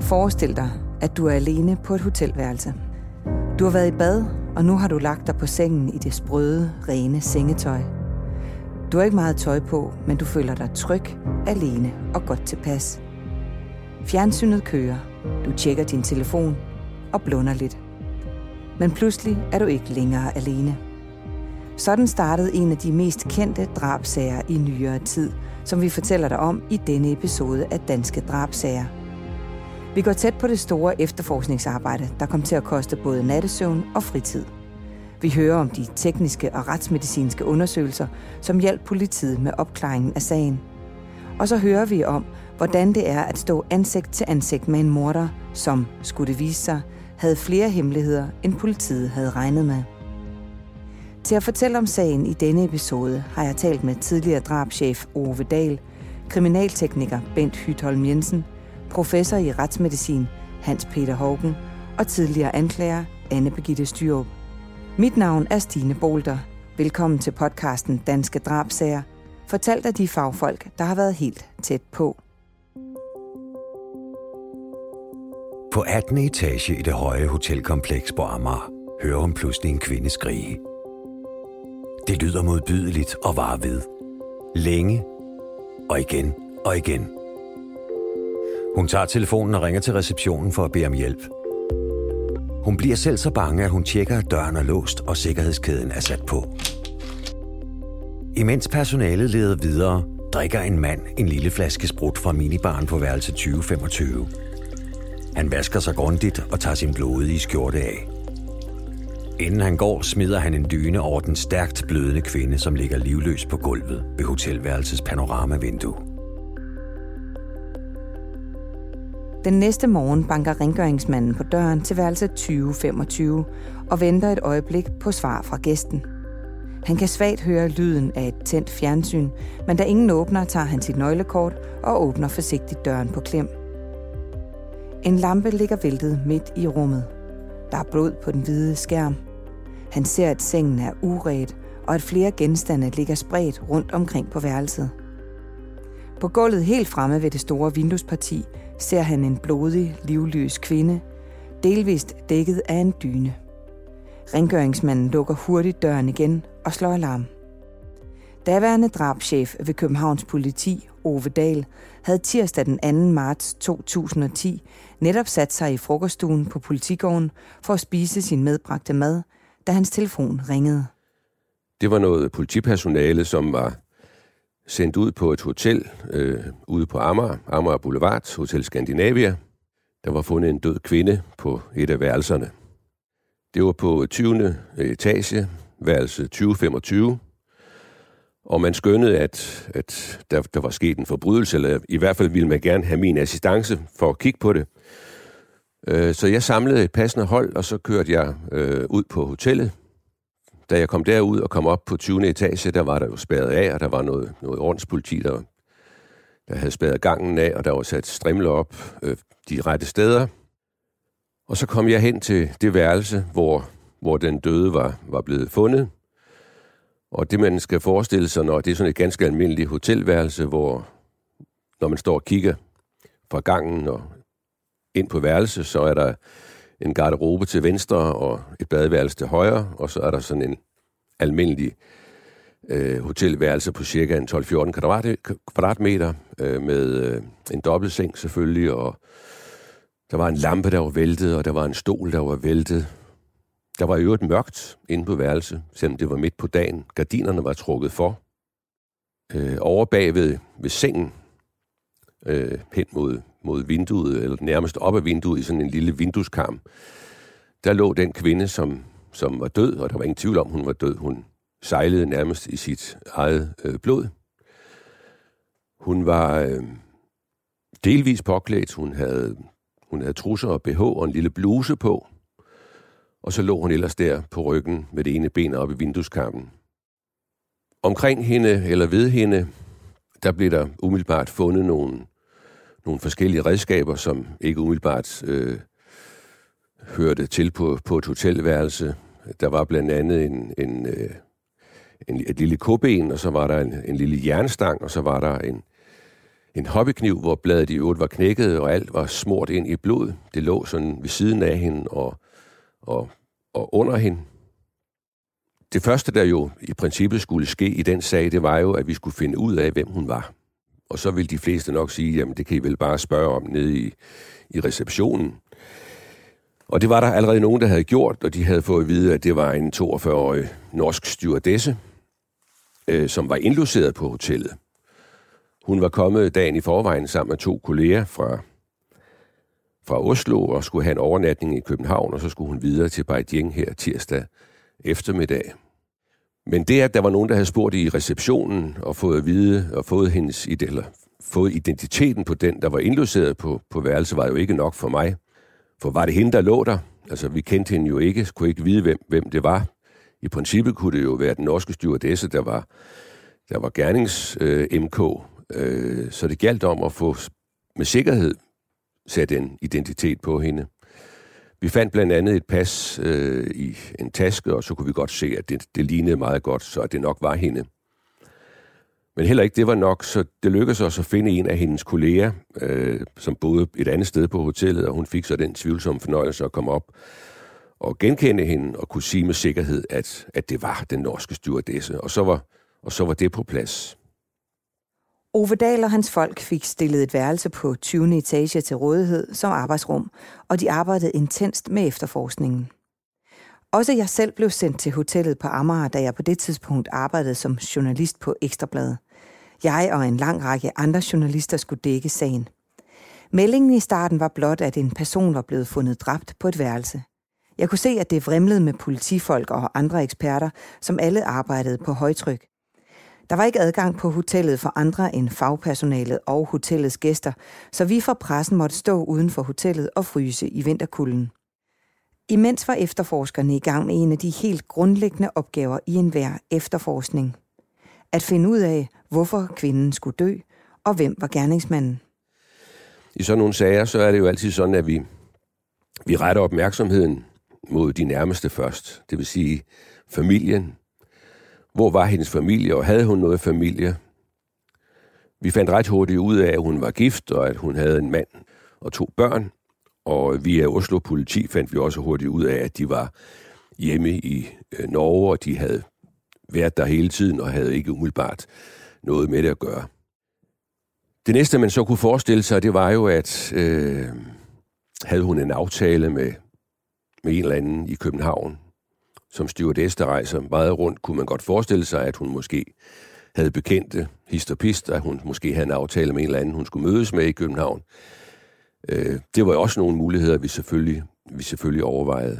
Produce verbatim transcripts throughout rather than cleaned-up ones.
Forestil dig, at du er alene på et hotelværelse. Du har været i bad, og nu har du lagt dig på sengen i det sprøde, rene sengetøj. Du har ikke meget tøj på, men du føler dig tryg, alene og godt tilpas. Fjernsynet kører, du tjekker din telefon og blunder lidt. Men pludselig er du ikke længere alene. Sådan startede en af de mest kendte drabsager i nyere tid, som vi fortæller dig om i denne episode af Danske Drabsager. Vi går tæt på det store efterforskningsarbejde, der kom til at koste både nattesøvn og fritid. Vi hører om de tekniske og retsmedicinske undersøgelser, som hjalp politiet med opklaringen af sagen. Og så hører vi om, hvordan det er at stå ansigt til ansigt med en morder, som, skulle det vise sig, havde flere hemmeligheder, end politiet havde regnet med. Til at fortælle om sagen i denne episode har jeg talt med tidligere drabschef Ove Dahl, kriminaltekniker Bent Hytholm Jensen, professor i retsmedicin Hans Peter Haugen og tidligere anklager Anne Birgitte Styrup. Mit navn er Stine Bolter. Velkommen til podcasten Danske Drabsager, fortalt af de fagfolk, der har været helt tæt på. På attende etage i det høje hotelkompleks på Amager hører hun pludselig en kvinde skrige. Det lyder modbydeligt og varer ved. Længe og igen og igen. Hun tager telefonen og ringer til receptionen for at bede om hjælp. Hun bliver selv så bange, at hun tjekker, at døren er låst og sikkerhedskæden er sat på. Imens personalet leder videre, drikker en mand en lille flaske sprut fra minibaren på værelse tyve femogtyve. Han vasker sig grundigt og tager sin blodige skjorte af. Inden han går, smider han en dyne over den stærkt blødende kvinde, som ligger livløs på gulvet ved hotelværelsets panoramavindue. Den næste morgen banker rengøringsmanden på døren til værelse tyve femogtyve og venter et øjeblik på svar fra gæsten. Han kan svagt høre lyden af et tændt fjernsyn, men da ingen åbner, tager han sit nøglekort og åbner forsigtigt døren på klem. En lampe ligger væltet midt i rummet. Der er blod på den hvide skærm. Han ser, at sengen er uret, og at flere genstande ligger spredt rundt omkring på værelset. På gulvet helt fremme ved det store vinduesparti ser han en blodig, livløs kvinde, delvist dækket af en dyne. Rengøringsmanden lukker hurtigt døren igen og slår alarm. Daværende drabschef ved Københavns Politi, Ove Dahl, havde tirsdag den anden marts to tusind og ti netop sat sig i frokoststuen på politigården for at spise sin medbragte mad, da hans telefon ringede. Det var noget politipersonale, som var sendt ud på et hotel øh, ude på Amager, Amager Boulevard, Hotel Scandinavia. Der var fundet en død kvinde på et af værelserne. Det var på tyvende etage, værelse tyve femogtyve. Og man skønnede, at, at der, der var sket en forbrydelse, eller i hvert fald ville man gerne have min assistance for at kigge på det. Øh, så jeg samlede et passende hold, og så kørte jeg øh, ud på hotellet. Da jeg kom derud og kom op på tyvende etage, der var der jo spærret af, og der var noget, noget ordenspoliti, der, der havde spærret gangen af, og der var sat strimler op øh, de rette steder. Og så kom jeg hen til det værelse, hvor, hvor den døde var, var blevet fundet. Og det, man skal forestille sig, når det er sådan et ganske almindeligt hotelværelse, hvor når man står og kigger fra gangen og ind på værelse, så er der en garderobe til venstre og et badeværelse til højre, og så er der sådan en almindelig øh, hotelværelse på cirka en tolv til fjorten kvadratmeter øh, med øh, en dobbeltseng selvfølgelig, og der var en lampe, der var væltet, og der var en stol, der var væltet. Der var i øvrigt mørkt inde på værelse, selvom det var midt på dagen. Gardinerne var trukket for. Øh, over bagved ved sengen, øh, hen mod, mod vinduet, eller nærmest op ad vinduet i sådan en lille vindueskarm, der lå den kvinde, som, som var død, og der var ingen tvivl om, hun var død. Hun sejlede nærmest i sit eget øh, blod. Hun var øh, delvis påklædt. Hun havde, hun havde trusser og B H og en lille bluse på. Og så lå hun ellers der på ryggen med det ene ben op i vindueskarmen. Omkring hende, eller ved hende, der blev der umiddelbart fundet nogle, nogle forskellige redskaber, som ikke umiddelbart øh, hørte til på, på et hotelværelse. Der var blandt andet en, en, øh, en, et lille koben, og så var der en, en lille jernstang, og så var der en, en hobbykniv, hvor bladet i øvrigt var knækket, og alt var smurt ind i blod. Det lå sådan ved siden af hende og, og, og under hende. Det første, der jo i princippet skulle ske i den sag, det var jo, at vi skulle finde ud af, hvem hun var. Og så ville de fleste nok sige, jamen det kan I vel bare spørge om nede i, i receptionen. Og det var der allerede nogen, der havde gjort, og de havde fået at vide, at det var en toogfyrre-årig norsk stewardesse, øh, som var indlogeret på hotellet. Hun var kommet dagen i forvejen sammen med to kolleger fra, fra Oslo og skulle have en overnatning i København, og så skulle hun videre til Beijing her tirsdag eftermiddag. Men det, at der var nogen, der havde spurgt i receptionen og fået at vide og fået hendes eller fået identiteten på den, der var indlogeret på, på værelse, var jo ikke nok for mig. For var det hende, der lå der? Altså, vi kendte hende jo ikke, kunne ikke vide, hvem, hvem det var. I princippet kunne det jo være den norske stewardesse, der var, der var gernings-M K. Øh, så det galt om at få med sikkerhed sat en identitet på hende. Vi fandt blandt andet et pas øh, i en taske, og så kunne vi godt se, at det, det lignede meget godt, så det nok var hende. Men heller ikke det var nok, så det lykkedes os at finde en af hendes kolleger, øh, som boede et andet sted på hotellet, og hun fik så den tvivlsomme fornøjelse at komme op og genkende hende og kunne sige med sikkerhed, at, at det var den norske stewardesse. Og så var, og så var det på plads. Ove Dahl og hans folk fik stillet et værelse på tyvende etage til rådighed som arbejdsrum, og de arbejdede intenst med efterforskningen. Også jeg selv blev sendt til hotellet på Amager, da jeg på det tidspunkt arbejdede som journalist på Ekstra Bladet. Jeg og en lang række andre journalister skulle dække sagen. Meldingen i starten var blot, at en person var blevet fundet dræbt på et værelse. Jeg kunne se, at det vrimlede med politifolk og andre eksperter, som alle arbejdede på højtryk. Der var ikke adgang på hotellet for andre end fagpersonalet og hotellets gæster, så vi fra pressen måtte stå uden for hotellet og fryse i vinterkulden. Imens var efterforskerne i gang med en af de helt grundlæggende opgaver i enhver efterforskning. At finde ud af, hvorfor kvinden skulle dø, og hvem var gerningsmanden. I sådan nogle sager, så er det jo altid sådan, at vi, vi retter opmærksomheden mod de nærmeste først. Det vil sige familien. Hvor var hendes familie, og havde hun noget familie? Vi fandt ret hurtigt ud af, at hun var gift, og at hun havde en mand og to børn. Og via Oslo politi fandt vi også hurtigt ud af, at de var hjemme i øh, Norge, og de havde været der hele tiden, og havde ikke umiddelbart noget med det at gøre. Det næste, man så kunne forestille sig, det var jo, at øh, havde hun en aftale med, med en eller anden i København, som stewardesse, der rejser meget rundt, kunne man godt forestille sig, at hun måske havde bekendte hist og pist, at hun måske havde en aftale med en eller anden, hun skulle mødes med i København. Øh, det var jo også nogle muligheder, vi selvfølgelig, vi selvfølgelig overvejede.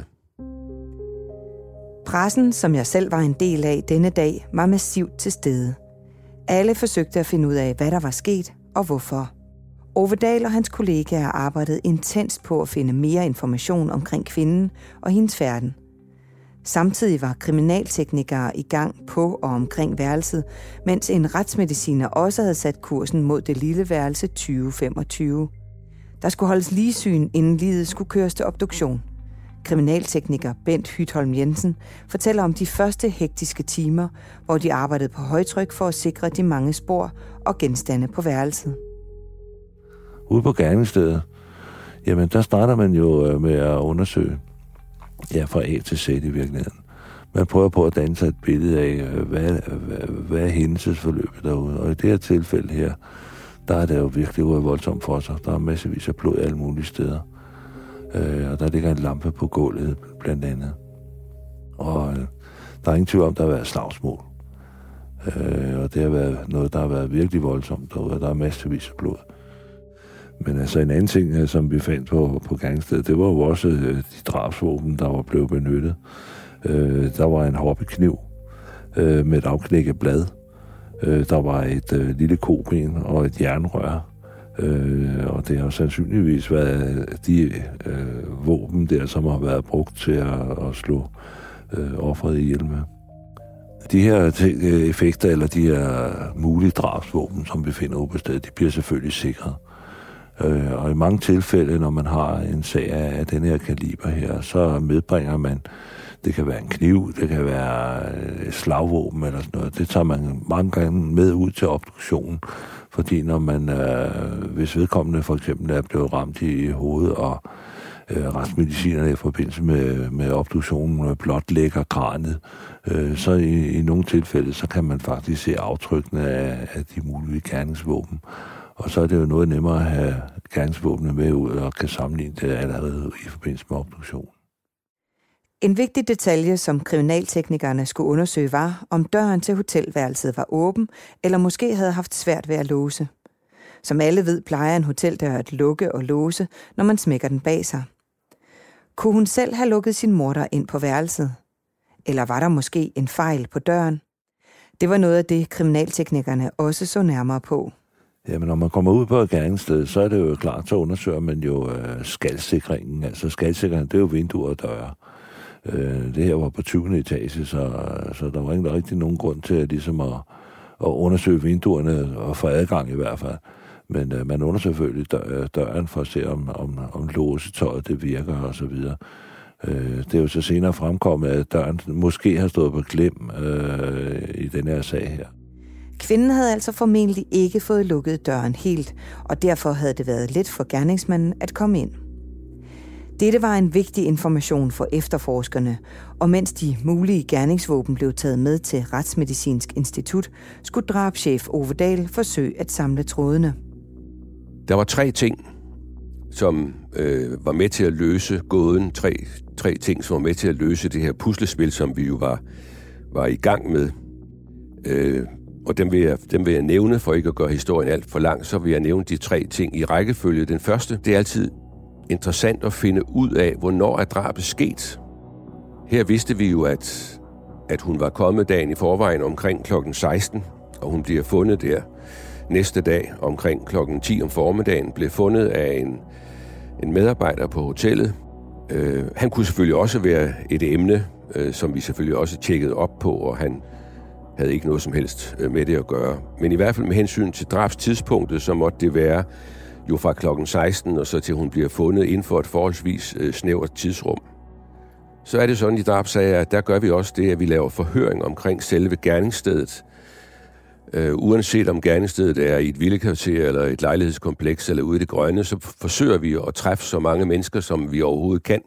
Pressen, som jeg selv var en del af denne dag, var massivt til stede. Alle forsøgte at finde ud af, hvad der var sket og hvorfor. Ove Dahl og hans kollegaer arbejdede intenst på at finde mere information omkring kvinden og hendes færden. Samtidig var kriminalteknikere i gang på og omkring værelset, mens en retsmediciner også havde sat kursen mod det lille værelse tyve femogtyve. Der skulle holdes ligsyn, inden liget skulle køres til obduktion. Kriminaltekniker Bent Hytholm Jensen fortæller om de første hektiske timer, hvor de arbejdede på højtryk for at sikre de mange spor og genstande på værelset. Ude på gerningsstedet, jamen der starter man jo med at undersøge, ja, fra A til Z i virkeligheden. Man prøver på at danne sig et billede af, hvad, hvad, hvad er hændelsesforløbet derude. Og i det her tilfælde her, der er det jo virkelig ude voldsomt for sig. Der er masservis af blod alle mulige steder. Øh, og der ligger en lampe på gulvet, blandt andet. Og øh, der er ingen tvivl om, der har været slagsmål. Øh, og det har været noget, der har været virkelig voldsomt derude. Der er masservis af blod. Men altså en anden ting, som vi fandt på, på gerningsstedet, det var jo også øh, de drabsvåben, der var blevet benyttet. Øh, der var en hobbykniv øh, med et afknækket blad. Øh, der var et øh, lille koben og et jernrør. Øh, og det har sandsynligvis været de øh, våben der, som har været brugt til at, at slå øh, offeret ihjel med. De her ting, effekter, eller de her mulige drabsvåben, som vi finder ude på stedet, de bliver selvfølgelig sikret. Øh, og i mange tilfælde, når man har en sag af den her kaliber her, så medbringer man Det kan være en kniv, det kan være et slagvåben eller sådan noget. Det tager man mange gange med ud til obduktionen, fordi når man, øh, hvis vedkommende for eksempel er blevet ramt i hovedet, og øh, retsmedicinerne i forbindelse med, med obduktionen blot lægger kranet, øh, så i, i nogle tilfælde, så kan man faktisk se aftrykkene af, af de mulige gerningsvåben. Og så er det jo noget nemmere at have gerningsvåbne med ud og kan sammenligne det allerede i forbindelse med obduktion. En vigtig detalje, som kriminalteknikerne skulle undersøge, var, om døren til hotelværelset var åben, eller måske havde haft svært ved at låse. Som alle ved, plejer en hoteldør at lukke og låse, når man smækker den bag sig. Kunne hun selv have lukket sin morder ind på værelset? Eller var der måske en fejl på døren? Det var noget af det, kriminalteknikerne også så nærmere på. Jamen, når man kommer ud på et gerningssted, så er det jo klart, så undersøger man jo øh, skalsikringen. Altså skalsikringen, det er jo vinduer og døre. Øh, det her var på tyvende etage, så, så der var ikke rigtig nogen grund til at, ligesom at, at undersøge vinduerne og få adgang i hvert fald. Men øh, man undersøger selvfølgelig dør, døren for at se, om, om, om låsetøjet det virker og så videre. Øh, det er jo så senere fremkommet, at døren måske har stået på klem øh, i den her sag her. Kvinden havde altså formentlig ikke fået lukket døren helt, og derfor havde det været let for gerningsmanden at komme ind. Dette var en vigtig information for efterforskerne, og mens de mulige gerningsvåben blev taget med til Retsmedicinsk Institut, skulle drabschef Ove Dahl forsøge at samle trådene. Der var tre ting, som øh, var med til at løse gåden. Tre, tre ting, som var med til at løse det her puslespil, som vi jo var, var i gang med. Øh, og dem vil, jeg, dem vil jeg nævne, for ikke at gøre historien alt for lang, så vil jeg nævne de tre ting i rækkefølge. Den første, det er altid interessant at finde ud af, hvornår er drabet sket. Her vidste vi jo, at, at hun var kommet dagen i forvejen omkring klokken seksten, og hun bliver fundet der næste dag omkring klokken ti om formiddagen, blev fundet af en, en medarbejder på hotellet. Øh, han kunne selvfølgelig også være et emne, øh, som vi selvfølgelig også tjekkede op på, og han havde ikke noget som helst med det at gøre. Men i hvert fald med hensyn til drabstidspunktet, så måtte det være jo fra klokken seksten og så til hun bliver fundet inden for et forholdsvis øh, snævert tidsrum. Så er det sådan i drabssager, at der gør vi også det, at vi laver forhøring omkring selve gerningsstedet. Øh, uanset om gerningsstedet er i et villekvarter eller et lejlighedskompleks eller ude i det grønne, så forsøger vi at træffe så mange mennesker, som vi overhovedet kan,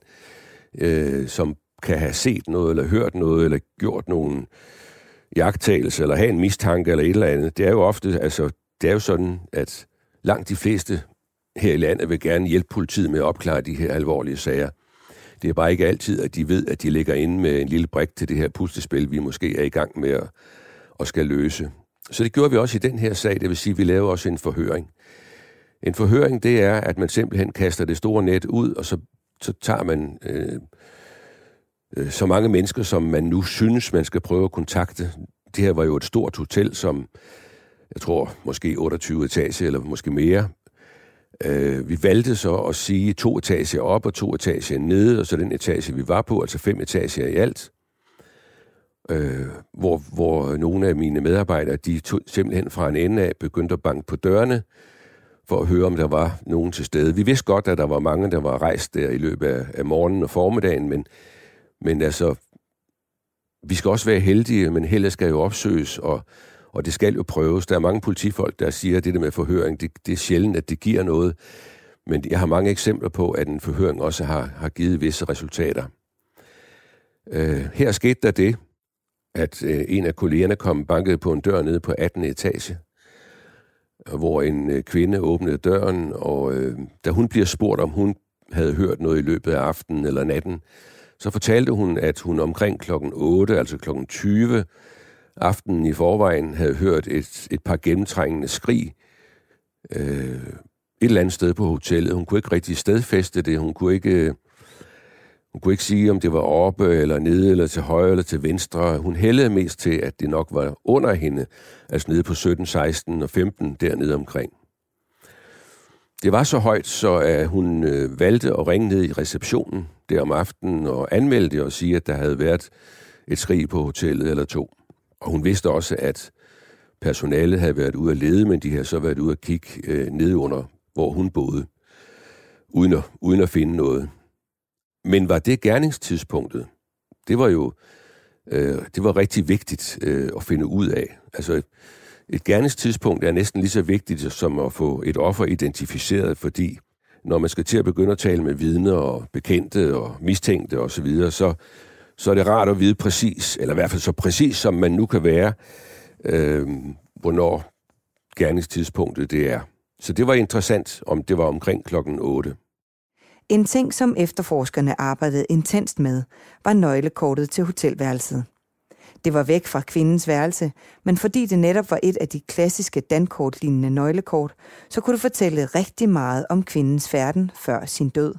øh, som kan have set noget eller hørt noget eller gjort nogle iagttagelse eller have en mistanke eller et eller andet. Det er jo ofte, altså, det er jo sådan, at langt de fleste her i landet vil gerne hjælpe politiet med at opklare de her alvorlige sager. Det er bare ikke altid, at de ved, at de ligger inde med en lille brik til det her puslespil, vi måske er i gang med at, at skal løse. Så det gjorde vi også i den her sag, det vil sige, at vi laver også en forhøring. En forhøring, det er, at man simpelthen kaster det store net ud, og så, så tager man øh, øh, så mange mennesker, som man nu synes, man skal prøve at kontakte. Det her var jo et stort hotel, som jeg tror måske otteogtyve etager eller måske mere. Øh, vi valgte så at sige to etager op og to etager nede, og så den etage, vi var på, altså fem etager i alt. Øh, hvor, hvor nogle af mine medarbejdere, de tog simpelthen fra en ende af begyndte at banke på dørene, for at høre, om der var nogen til stede. Vi vidste godt, at der var mange, der var rejst der i løbet af, af morgenen og formiddagen, men, men altså, vi skal også være heldige, men heldet skal jo opsøges, og, og det skal jo prøves. Der er mange politifolk, der siger, at det der med forhøring, det, det er sjældent, at det giver noget, men jeg har mange eksempler på, at en forhøring også har, har givet visse resultater. Øh, her skete der det, at øh, en af kollegerne kom banket på en dør nede på attende etage, hvor en øh, kvinde åbnede døren, og øh, da hun bliver spurgt, om hun havde hørt noget i løbet af aftenen eller natten, så fortalte hun, at hun omkring klokken otte, altså klokken tyve, aftenen i forvejen, havde hørt et, et par gennemtrængende skrig øh, et eller andet sted på hotellet. Hun kunne ikke rigtig stedfæste det, hun kunne ikke... Hun kunne ikke sige, om det var oppe eller nede, eller til højre eller til venstre. Hun hældede mest til, at det nok var under hende, altså nede på sytten, seksten og femten, dernede omkring. Det var så højt, så at hun øh, valgte at ringe ned i receptionen der om aftenen og anmelde det og sige, at der havde været et skrig på hotellet eller to. Og hun vidste også, at personalet havde været ude at lede, men de havde så været ude at kigge øh, ned under, hvor hun boede, uden at, uden at finde noget. Men var det gerningstidspunktet? Det var jo øh, det var rigtig vigtigt øh, at finde ud af. Altså, et gerningstidspunkt er næsten lige så vigtigt som at få et offer identificeret, fordi når man skal til at begynde at tale med vidner og bekendte og mistænkte osv., så, videre, så, så er det rart at vide præcis, eller i hvert fald så præcis som man nu kan være, øh, hvornår gerningstidspunktet det er. Så det var interessant, om det var omkring klokken otte. En ting, som efterforskerne arbejdede intenst med, var nøglekortet til hotelværelset. Det var væk fra kvindens værelse, men fordi det netop var et af de klassiske dankortlignende nøglekort, så kunne det fortælle rigtig meget om kvindens færden før sin død.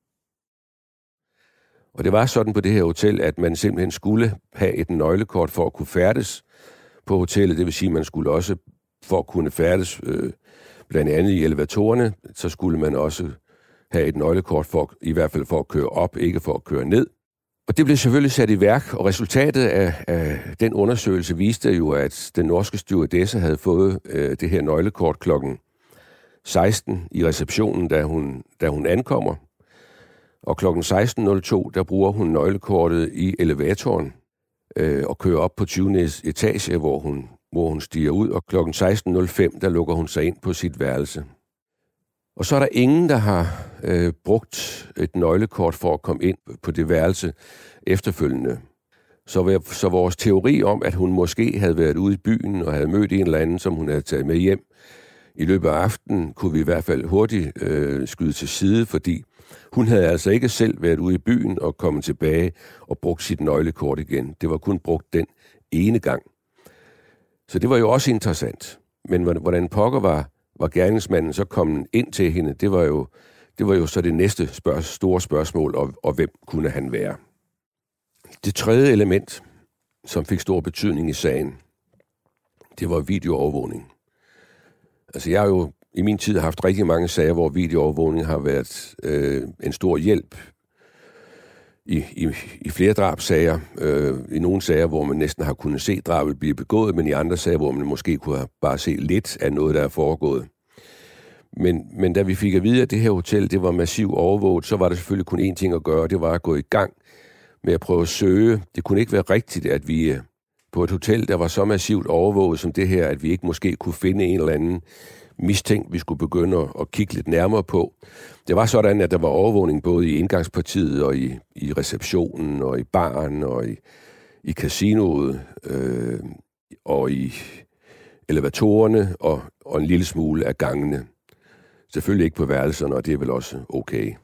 Og det var sådan på det her hotel, at man simpelthen skulle have et nøglekort for at kunne færdes på hotellet. Det vil sige, at man skulle også, for at kunne færdes øh, blandt andet i elevatorerne, så skulle man også have et nøglekort for, i hvert fald for at køre op, ikke for at køre ned. Og det blev selvfølgelig sat i værk, og resultatet af, af den undersøgelse viste jo, at den norske stewardesse havde fået øh, det her nøglekort klokken seksten i receptionen, da hun, da hun ankommer. Og klokken seksten nul to, der bruger hun nøglekortet i elevatoren øh, og kører op på tyvende etage, hvor hun, hvor hun stiger ud. Og klokken seksten nul fem, der lukker hun sig ind på sit værelse. Og så er der ingen, der har øh, brugt et nøglekort for at komme ind på det værelse efterfølgende. Så, så vores teori om, at hun måske havde været ude i byen og havde mødt en eller anden, som hun havde taget med hjem i løbet af aftenen, kunne vi i hvert fald hurtigt øh, skyde til side, fordi hun havde altså ikke selv været ude i byen og kommet tilbage og brugt sit nøglekort igen. Det var kun brugt den ene gang. Så det var jo også interessant. Men hvordan pokker var var gerningsmanden så kommet ind til hende, det var jo, det var jo så det næste spørg- store spørgsmål, og, og hvem kunne han være? Det tredje element, som fik stor betydning i sagen, det var videoovervågning. Altså jeg har jo i min tid haft rigtig mange sager, hvor videoovervågning har været øh, en stor hjælp i, i, i flere drabsager. Øh, I nogle sager, hvor man næsten har kunnet se drabet blive begået, men i andre sager, hvor man måske kunne have bare se lidt af noget, der er foregået. Men, men da vi fik at vide, at det her hotel det var massivt overvåget, så var der selvfølgelig kun én ting at gøre, det var at gå i gang med at prøve at søge. Det kunne ikke være rigtigt, at vi på et hotel, der var så massivt overvåget som det her, at vi ikke måske kunne finde en eller anden mistænkt, vi skulle begynde at kigge lidt nærmere på. Det var sådan, at der var overvågning både i indgangspartiet og i, i receptionen og i baren og i, i casinoet øh, og i elevatorerne og, og en lille smule af gangene. Selvfølgelig ikke på værelserne, og det er vel også okay.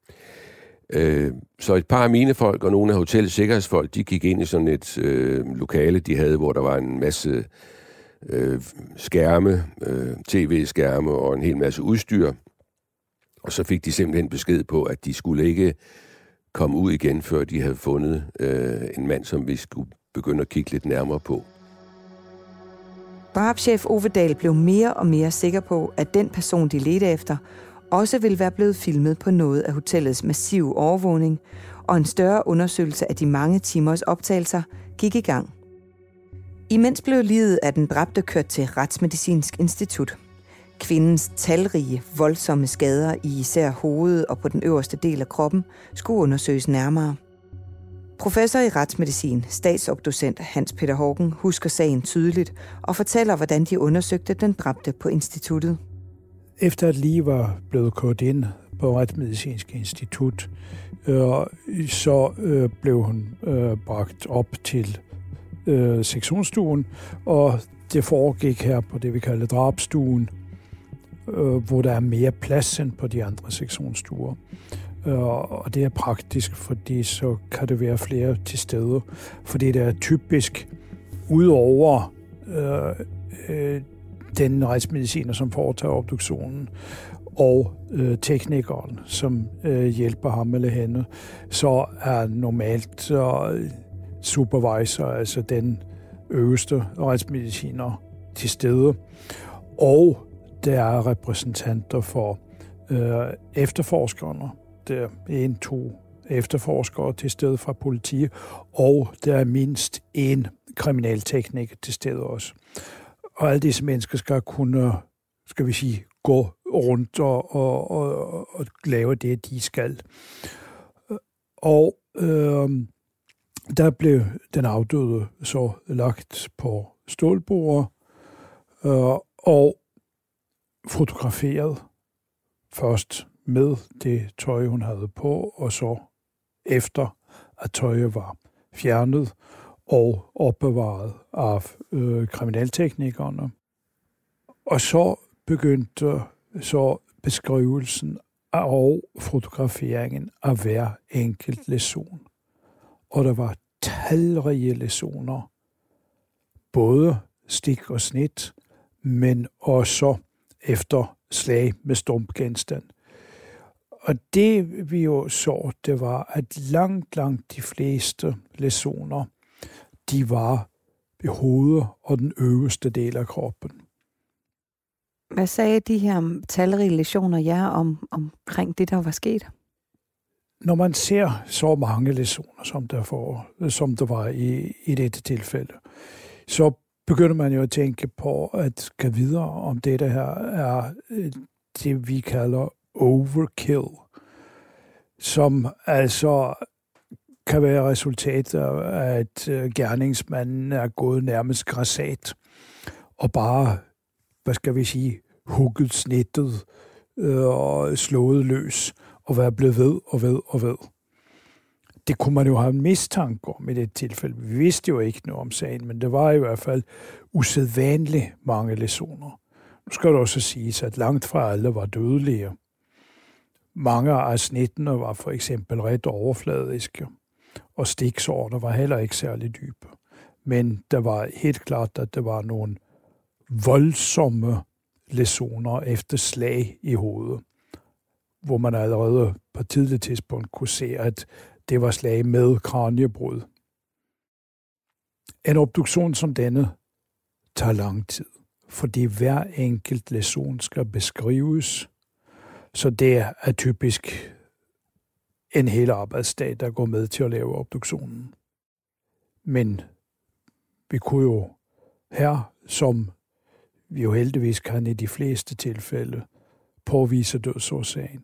Øh, så et par af mine folk og nogle af hotellets sikkerhedsfolk, de gik ind i sådan et øh, lokale, de havde, hvor der var en masse øh, skærme, øh, tv-skærme og en hel masse udstyr. Og så fik de simpelthen besked på, at de skulle ikke komme ud igen, før de havde fundet øh, en mand, som vi skulle begynde at kigge lidt nærmere på. Drabschef Ove Dahl blev mere og mere sikker på, at den person, de ledte efter, også ville være blevet filmet på noget af hotellets massive overvågning, og en større undersøgelse af de mange timers optagelser gik i gang. Imens blev livet af den dræbte kørt til Retsmedicinsk Institut. Kvindens talrige, voldsomme skader i især hovedet og på den øverste del af kroppen skulle undersøges nærmere. Professor i retsmedicin, statsobducent Hans Peter Horgen, husker sagen tydeligt og fortæller, hvordan de undersøgte den dræbte på instituttet. Efter at lige var blevet kørt ind på Retsmedicinsk Institut, øh, så øh, blev hun øh, bragt op til øh, sektionsstuen, og det foregik her på det, vi kalder drabstuen, øh, hvor der er mere plads end på de andre sektionsstuer. Og det er praktisk, fordi så kan det være flere til stede. Fordi det er typisk udover øh, øh, den retsmediciner, som foretager obduktionen, og øh, teknikeren, som øh, hjælper ham eller hende, så er normalt øh, supervisor, altså den øverste retsmediciner, til stede. Og der er repræsentanter for øh, efterforskerne. Der er en, to efterforskere til stede fra politiet, og der er mindst en kriminaltekniker til stede også. Og alle disse mennesker skal kunne, skal vi sige, gå rundt og, og, og, og lave det, de skal. Og øh, Der blev den afdøde så lagt på stålbord øh, og fotograferet først med det tøj, hun havde på, og så efter, at tøjet var fjernet og opbevaret af øh, kriminalteknikerne. Og så begyndte så beskrivelsen og fotograferingen af hver enkelt leson. Og der var talrige lesoner, både stik og snit, men også efter slag med stumpgenstand. Og det vi jo så, det var, at langt, langt de fleste lesoner, de var i hovedet og den øverste del af kroppen. Hvad sagde de her talrige lesioner jer om, omkring det, der var sket? Når man ser så mange lesoner, som der, for, som der var i, i dette tilfælde, så begynder man jo at tænke på at gå videre om det der her er det, vi kalder overkill, som altså kan være resultatet af, at gerningsmanden er gået nærmest grassat og bare, hvad skal vi sige, hugget, snittet øh, og slået løs og være blevet ved og ved og ved. Det kunne man jo have en mistanke om i det tilfælde. Vi vidste jo ikke noget om sagen, men det var i hvert fald usædvanligt mange lesoner. Nu skal det også siges, at langt fra alle var dødelige. Mange af snittene var for eksempel ret overfladiske, og stiksårene var heller ikke særlig dybe. Men der var helt klart, at der var nogle voldsomme lesoner efter slag i hovedet, hvor man allerede på et tidligt tidspunkt kunne se, at det var slag med kraniebrud. En obduktion som denne tager lang tid, fordi hver enkelt leson skal beskrives, så det er typisk en hel arbejdsdag, der går med til at lave obduktionen. Men vi kunne jo her, som vi jo heldigvis kan i de fleste tilfælde, påvise dødsårsagen.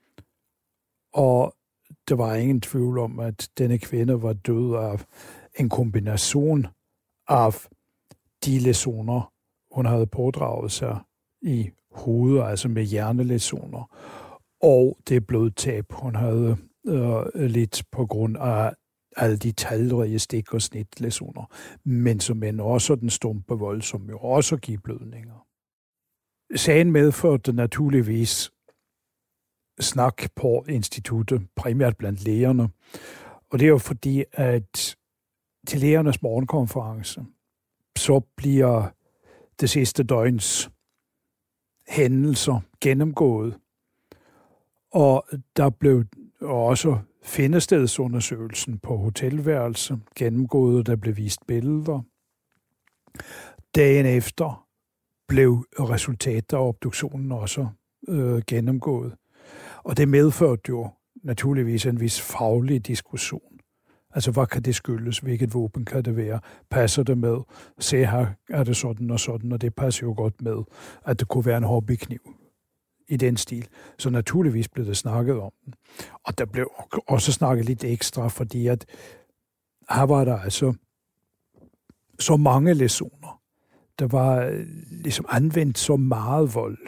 Og der var ingen tvivl om, at denne kvinde var død af en kombination af de lesoner, hun havde pådraget sig i hovedet, altså med hjernelesoner, og det blodtab, hun havde øh, lidt på grund af alle de talrige stik- og snitlesoner, men som end også den stumpe vold, som jo også giver blødninger. Sagen medførte naturligvis snak på instituttet, primært blandt lægerne, og det er jo fordi, at til lægernes morgenkonference, så bliver det sidste døgns hændelser gennemgået, og der blev også findestedsundersøgelsen på hotelværelse gennemgået, der blev vist billeder. Dagen efter blev resultatet af obduktionen også øh, gennemgået. Og det medførte jo naturligvis en vis faglig diskussion. Altså, hvad kan det skyldes? Hvilket våben kan det være? Passer det med? Se, her er det sådan og sådan, og det passer jo godt med, at det kunne være en hobbykniv i den stil. Så naturligvis blev det snakket om den. Og der blev også snakket lidt ekstra, fordi at her var der altså så mange lesoner. Der var ligesom anvendt så meget vold.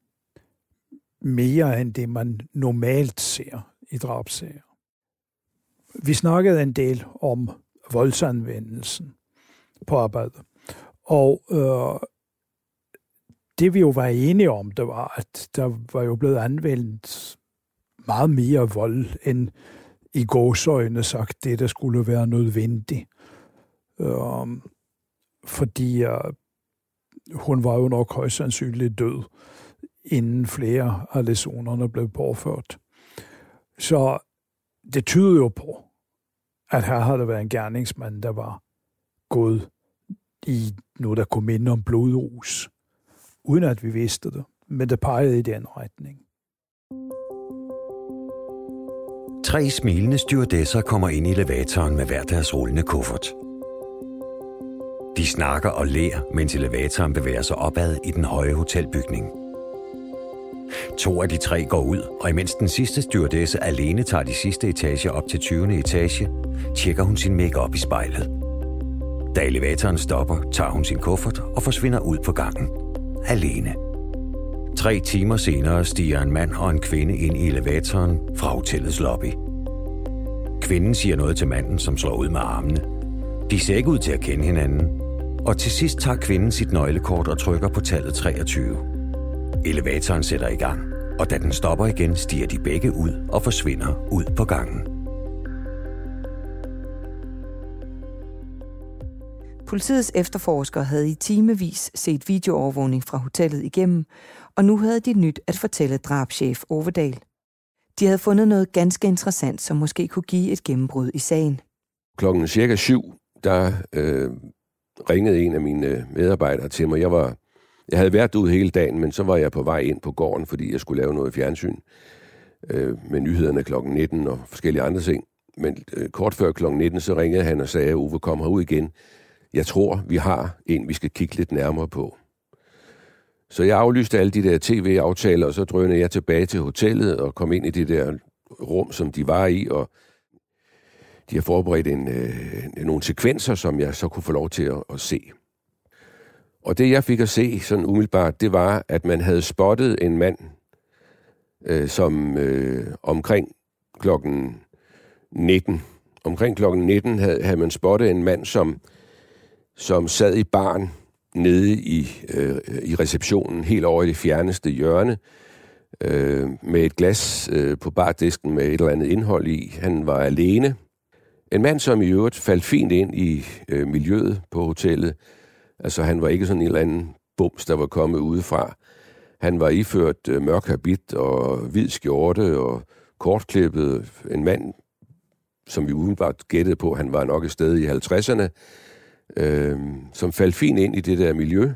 Mere end det, man normalt ser i drabsager. Vi snakkede en del om voldsanvendelsen på arbejdet. Og øh, det vi jo var enige om, det var, at der var jo blevet anvendt meget mere vold end i gåseøjne sagt, det der skulle være nødvendigt. Øh, fordi øh, hun var jo nok højst sandsynligt død, inden flere af lesonerne blev påført. Så det tyder jo på, at her havde der været en gerningsmand, der var gået i noget, der kunne minde om blodrus, uden at vi vidste det, men det pegede i den retning. Tre smilende stewardesser kommer ind i elevatoren med hver deres rullende kuffert. De snakker og ler, mens elevatoren bevæger sig opad i den høje hotelbygning. To af de tre går ud, og imens den sidste stewardesse alene tager de sidste etager op til tyvende etage, tjekker hun sin make-up i spejlet. Da elevatoren stopper, tager hun sin kuffert og forsvinder ud på gangen. Alene. Tre timer senere stiger en mand og en kvinde ind i elevatoren fra hotellets lobby. Kvinden siger noget til manden, som slår ud med armene. De ser ikke ud til at kende hinanden. Og til sidst tager kvinden sit nøglekort og trykker på tallet treogtyve. Elevatoren sætter i gang, og da den stopper igen, stiger de begge ud og forsvinder ud på gangen. Politiets efterforskere havde i timevis set videoovervågning fra hotellet igennem, og nu havde de nyt at fortælle drabschef Overdal. De havde fundet noget ganske interessant, som måske kunne give et gennembrud i sagen. Klokken cirka syv, der øh, ringede en af mine medarbejdere til mig. Jeg var, jeg havde været ude hele dagen, men så var jeg på vej ind på gården, fordi jeg skulle lave noget fjernsyn øh, med nyhederne klokken nitten og forskellige andre ting. Men øh, kort før klokken nitten, så ringede han og sagde, Uwe, kom herud igen. Jeg tror, vi har en, vi skal kigge lidt nærmere på. Så jeg aflyste alle de der tv-aftaler, og så drønede jeg tilbage til hotellet og kom ind i det der rum, som de var i, og de har forberedt en, øh, nogle sekvenser, som jeg så kunne få lov til at, at se. Og det, jeg fik at se sådan umiddelbart, det var, at man havde spottet en mand, øh, som øh, omkring klokken nitten, omkring klokken nitten havde, havde man spottet en mand, som, som sad i baren nede i, øh, i receptionen, helt over i det fjerneste hjørne, øh, med et glas øh, på bardisken med et eller andet indhold i. Han var alene. En mand, som i øvrigt faldt fint ind i øh, miljøet på hotellet. Altså, han var ikke sådan en eller anden bums, der var kommet udefra. Han var iført øh, mørk habit og hvid skjorte og kortklippet. En mand, som vi umiddelbart gættede på, han var nok et sted i halvtredserne, øh, som faldt fint ind i det der miljø.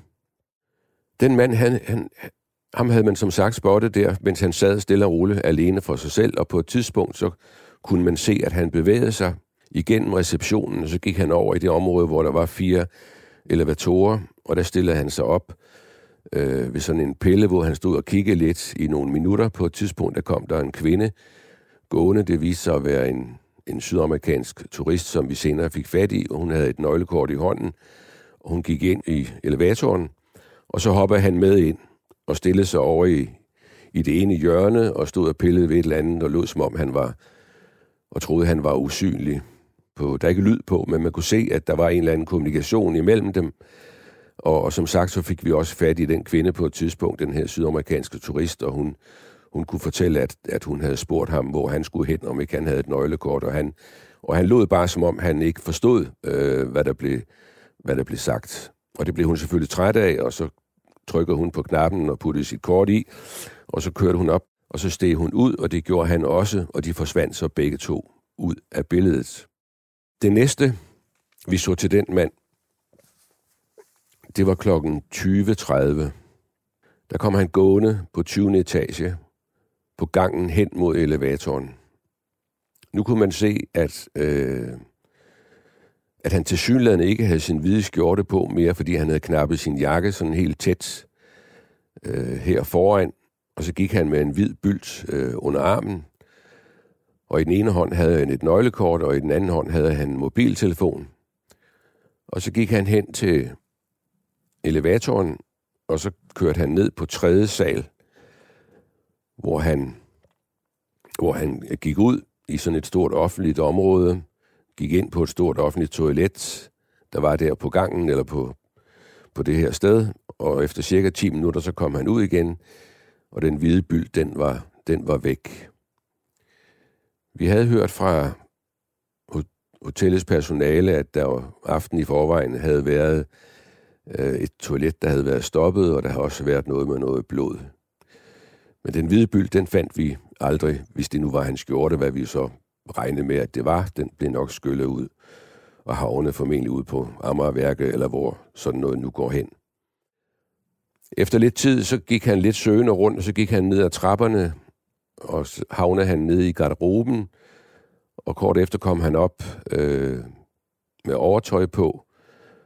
Den mand, han, han, ham havde man som sagt spottet der, mens han sad stille og roligt alene for sig selv, og på et tidspunkt så kunne man se, at han bevægede sig igennem receptionen, og så gik han over i det område, hvor der var fire elevatorer, og der stillede han sig op øh, ved sådan en pille, hvor han stod og kiggede lidt i nogle minutter. På et tidspunkt, der kom der en kvinde gående. Det viste sig at være en, en sydamerikansk turist, som vi senere fik fat i, og hun havde et nøglekort i hånden, og hun gik ind i elevatoren, og så hoppede han med ind og stillede sig over i, i det ene hjørne, og stod og pillede ved et eller andet, og lød som om han var, og troede, han var usynlig. På, der er ikke lyd på, men man kunne se, at der var en eller anden kommunikation imellem dem. Og, og som sagt, så fik vi også fat i den kvinde på et tidspunkt, den her sydamerikanske turist, og hun, hun kunne fortælle, at, at hun havde spurgt ham, hvor han skulle hen, om ikke han havde et nøglekort, og han, og han lod bare, som om han ikke forstod, øh, hvad, der blev, hvad der blev sagt. Og det blev hun selvfølgelig træt af, og så trykkede hun på knappen og puttede sit kort i, og så kørte hun op, og så steg hun ud, og det gjorde han også, og de forsvandt så begge to ud af billedet. Det næste, vi så til den mand, det var klokken tyve tredive. Der kom han gående på tyvende etage på gangen hen mod elevatoren. Nu kunne man se, at, øh, at han tilsyneladende ikke havde sin hvide skjorte på mere, fordi han havde knappet sin jakke sådan helt tæt øh, her foran, og så gik han med en hvid bylt øh, under armen. Og i den ene hånd havde han et nøglekort, og i den anden hånd havde han en mobiltelefon. Og så gik han hen til elevatoren, og så kørte han ned på tredje sal, hvor han, hvor han gik ud i sådan et stort offentligt område, gik ind på et stort offentligt toilet, der var der på gangen eller på, på det her sted, og efter cirka ti minutter, så kom han ud igen, og den hvide bylt, den var, den var væk. Vi havde hørt fra hotellets personale, at der aften i forvejen havde været øh, et toilet, der havde været stoppet, og der har også været noget med noget blod. Men den hvide bylt, den fandt vi aldrig, hvis det nu var hans skjorte, hvad vi så regnede med, at det var. Den blev nok skyllet ud og havnede formentlig ud på Amagerværket, eller hvor sådan noget nu går hen. Efter lidt tid, så gik han lidt søgende rundt, og så gik han ned ad trapperne, og så havnede han nede i garderoben, og kort efter kom han op øh, med overtøj på,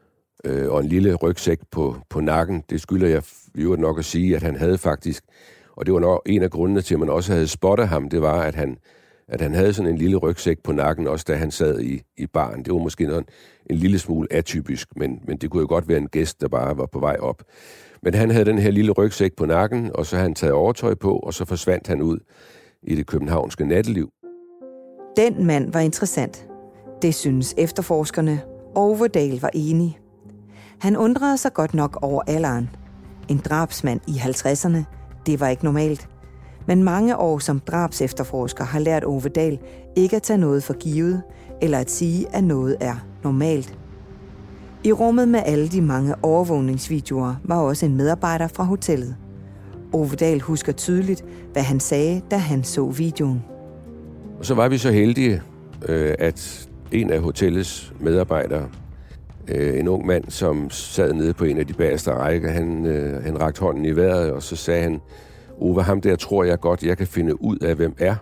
øh, og en lille rygsæk på, på nakken. Det skylder jeg jo nok at sige, at han havde faktisk, Og det var nok en af grundene til, at man også havde spottet ham, det var, at han, at han havde sådan en lille rygsæk på nakken, også da han sad i, i baren. Det var måske noget, en lille smule atypisk, men, men det kunne jo godt være en gæst, der bare var på vej op. Men han havde den her lille rygsæk på nakken, og så havde han taget overtøj på, og så forsvandt han ud i det københavnske natteliv. Den mand var interessant. Det synes efterforskerne. Overdal var enig. Han undrede sig godt nok over alderen. En drabsmand i halvtredserne, det var ikke normalt. Men mange år som drabsefterforsker har lært Overdal ikke at tage noget for givet, eller at sige, at noget er normalt. I rummet med alle de mange overvågningsvideoer var også en medarbejder fra hotellet. Overdal husker tydeligt, hvad han sagde, da han så videoen. Og så var vi så heldige, at en af hotellets medarbejdere, en ung mand, som sad nede på en af de bagerste rækker, han, han rakte hånden i vejret, og så sagde han, Ove, ham der tror jeg godt, jeg kan finde ud af, hvem er.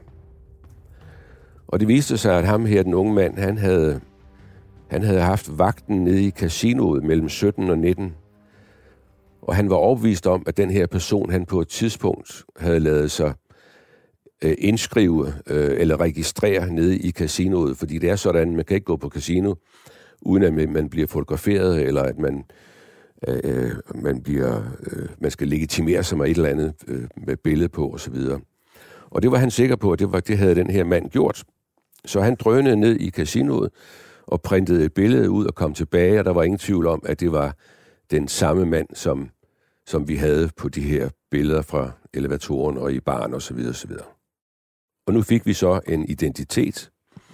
Og det viste sig, at ham her, den unge mand, han havde, han havde haft vagten nede i casinoet mellem sytten og nitten. Og han var overbevist om, at den her person, han på et tidspunkt havde lavet sig øh, indskrive øh, eller registrere nede i casinoet. Fordi det er sådan, man kan ikke gå på casino, uden at man bliver fotograferet, eller at man, øh, man, bliver, øh, man skal legitimere sig med et eller andet øh, med billede på osv. Og det var han sikker på, at det, var, det havde den her mand gjort. Så han drønede ned i casinoet og printede et billede ud og kom tilbage, og der var ingen tvivl om, at det var den samme mand, som, som vi havde på de her billeder fra elevatoren og i baren osv. osv. Og nu fik vi så en identitet.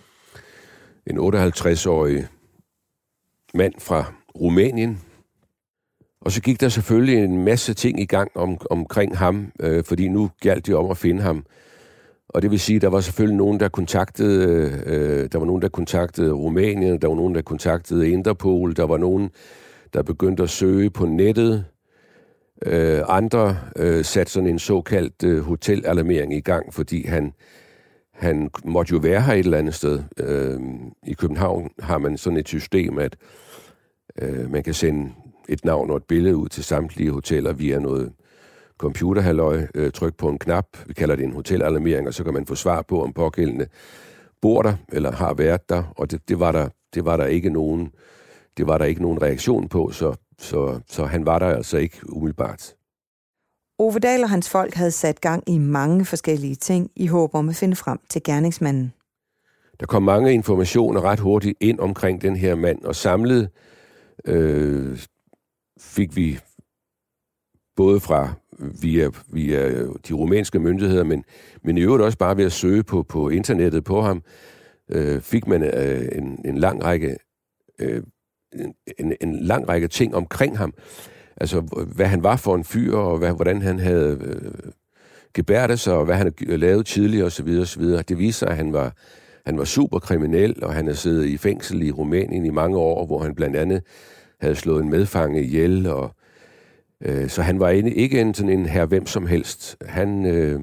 En otteoghalvtreds-årig mand fra Rumænien. Og så gik der selvfølgelig en masse ting i gang om, omkring ham, øh, fordi nu gjaldt det om at finde ham. Og det vil sige, der var selvfølgelig nogen, der kontaktede, øh, der var nogen, der kontaktede Rumænien, der var nogen, der kontaktede Interpol, der var nogen, der begyndte at søge på nettet. Øh, andre øh, satte sådan en såkaldt øh, hotelalarmering i gang, fordi han, han måtte jo være her et eller andet sted. Øh, I København har man sådan et system, at øh, man kan sende et navn og et billede ud til samtlige hoteller via noget computerhalløj, øh, tryk på en knap, vi kalder det en hotelalarmering, og så kan man få svar på, om pågældende bor der, eller har været der, og det, det, var, der, det var der ikke nogen, det var der ikke nogen reaktion på, så, så, så han var der altså ikke umiddelbart. Overdal og hans folk havde sat gang i mange forskellige ting i håb om at finde frem til gerningsmanden. Der kom mange informationer ret hurtigt ind omkring den her mand, og samlet øh, fik vi både fra via, via de rumænske myndigheder, men, men i øvrigt også bare ved at søge på, på internettet på ham, øh, fik man øh, en, en, lang række, øh, en, en lang række ting omkring ham. Altså, hvad han var for en fyr, og hvad, hvordan han havde øh, gebærdet sig, og hvad han havde lavet tidligere osv. osv. Det viste sig, at han var, han var super kriminel, og han havde siddet i fængsel i Rumænien i mange år, hvor han blandt andet havde slået en medfange ihjel, og så han var ikke en sådan en herre hvem som helst. Han, øh,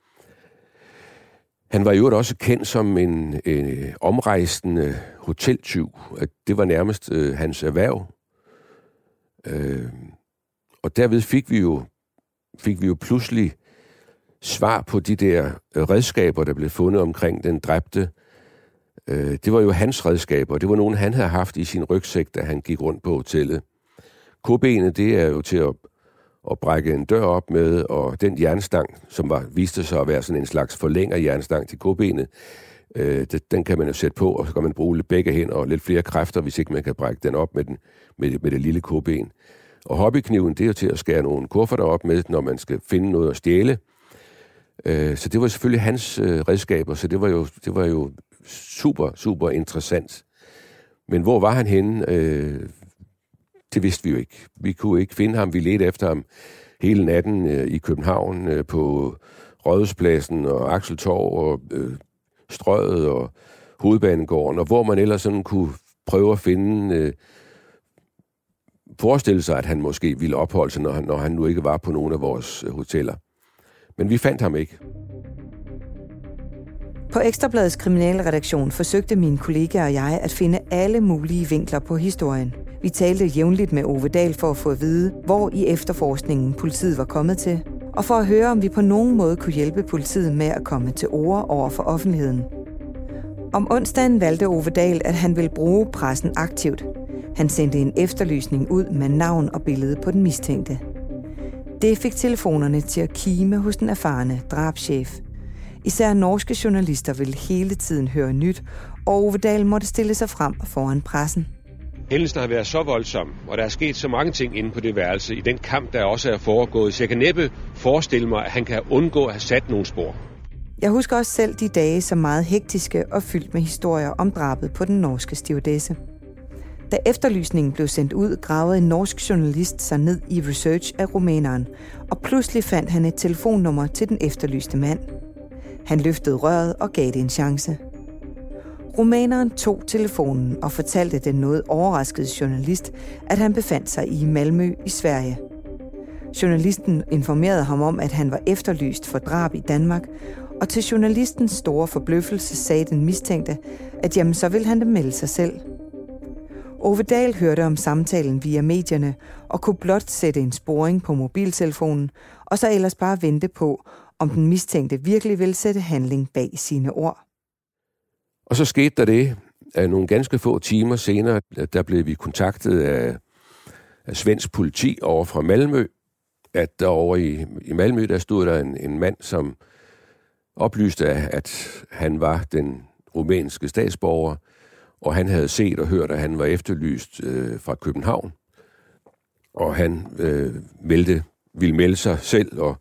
han var jo også kendt som en øh, omrejsende hoteltyv. Det var nærmest øh, hans erhverv. Øh, og derved fik vi jo fik vi jo pludselig svar på de der redskaber, der blev fundet omkring den dræbte. Øh, det var jo hans redskaber. Det var nogen, han havde haft i sin rygsæk, da han gik rundt på hotellet. K-benet, det er jo til at og brække en dør op med, og den jernstang, som var, viste sig at være sådan en slags forlænger jernstang til K-benet, øh, det, den kan man jo sætte på, og så kan man bruge lidt begge hænder og lidt flere kræfter, hvis ikke man kan brække den op med, den, med, med det lille K-ben. Og hobbykniven, det er jo til at skære nogle kufferter op med, når man skal finde noget at stjæle. Øh, så det var selvfølgelig hans øh, redskaber, så det var, jo, det var jo super, super interessant. Men hvor var han henne? Øh, Det vidste vi jo ikke. Vi kunne ikke finde ham. Vi ledte efter ham hele natten øh, i København øh, på Rådhuspladsen og Akseltorv og øh, Strøget og Hovedbanegården, og hvor man ellers sådan kunne prøve at finde, øh, forestille sig, at han måske ville opholde sig, når han, når han nu ikke var på nogen af vores øh, hoteller. Men vi fandt ham ikke. På Ekstrabladets kriminalredaktion forsøgte mine kollegaer og jeg at finde alle mulige vinkler på historien. Vi talte jævnligt med Overdal for at få at vide, hvor i efterforskningen politiet var kommet til, og for at høre, om vi på nogen måde kunne hjælpe politiet med at komme til orde over for offentligheden. Om onsdagen valgte Ove Dahl, at han ville bruge pressen aktivt. Han sendte en efterlysning ud med navn og billede på den mistænkte. Det fik telefonerne til at kime hos den erfarne drabschef. Især norske journalister ville hele tiden høre nyt, og Ove Dahl måtte stille sig frem foran pressen. Hændelsen har været så voldsom, og der er sket så mange ting inde på det værelse i den kamp, der også er foregået, så jeg kan næppe forestille mig, at han kan undgå at have sat nogle spor. Jeg husker også selv de dage som meget hektiske og fyldt med historier om drabet på den norske stewardesse. Da efterlysningen blev sendt ud, gravede en norsk journalist sig ned i research af rumæneren, og pludselig fandt han et telefonnummer til den efterlyste mand. Han løftede røret og gav det en chance. Rumæneren tog telefonen og fortalte den noget overraskede journalist, at han befandt sig i Malmø i Sverige. Journalisten informerede ham om, at han var efterlyst for drab i Danmark, og til journalistens store forbløffelse sagde den mistænkte, at jamen så ville han da melde sig selv. Ove Dahl hørte om samtalen via medierne og kunne blot sætte en sporing på mobiltelefonen, og så ellers bare vente på, om den mistænkte virkelig ville sætte handling bag sine ord. Og så skete der det, at nogle ganske få timer senere, der blev vi kontaktet af, af svensk politi over fra Malmø, at derovre i, i Malmø, der stod der en, en mand, som oplyste, at han var den rumænske statsborger, og han havde set og hørt, at han var efterlyst øh, fra København, og han øh, meldte, ville melde sig selv og,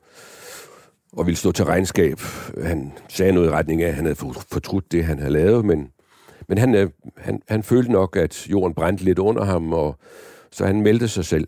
og ville stå til regnskab. Han sagde noget i retning af, at han havde fortrudt det, han havde lavet, men, men han, øh, han, han følte nok, at jorden brændte lidt under ham, og så han meldte sig selv.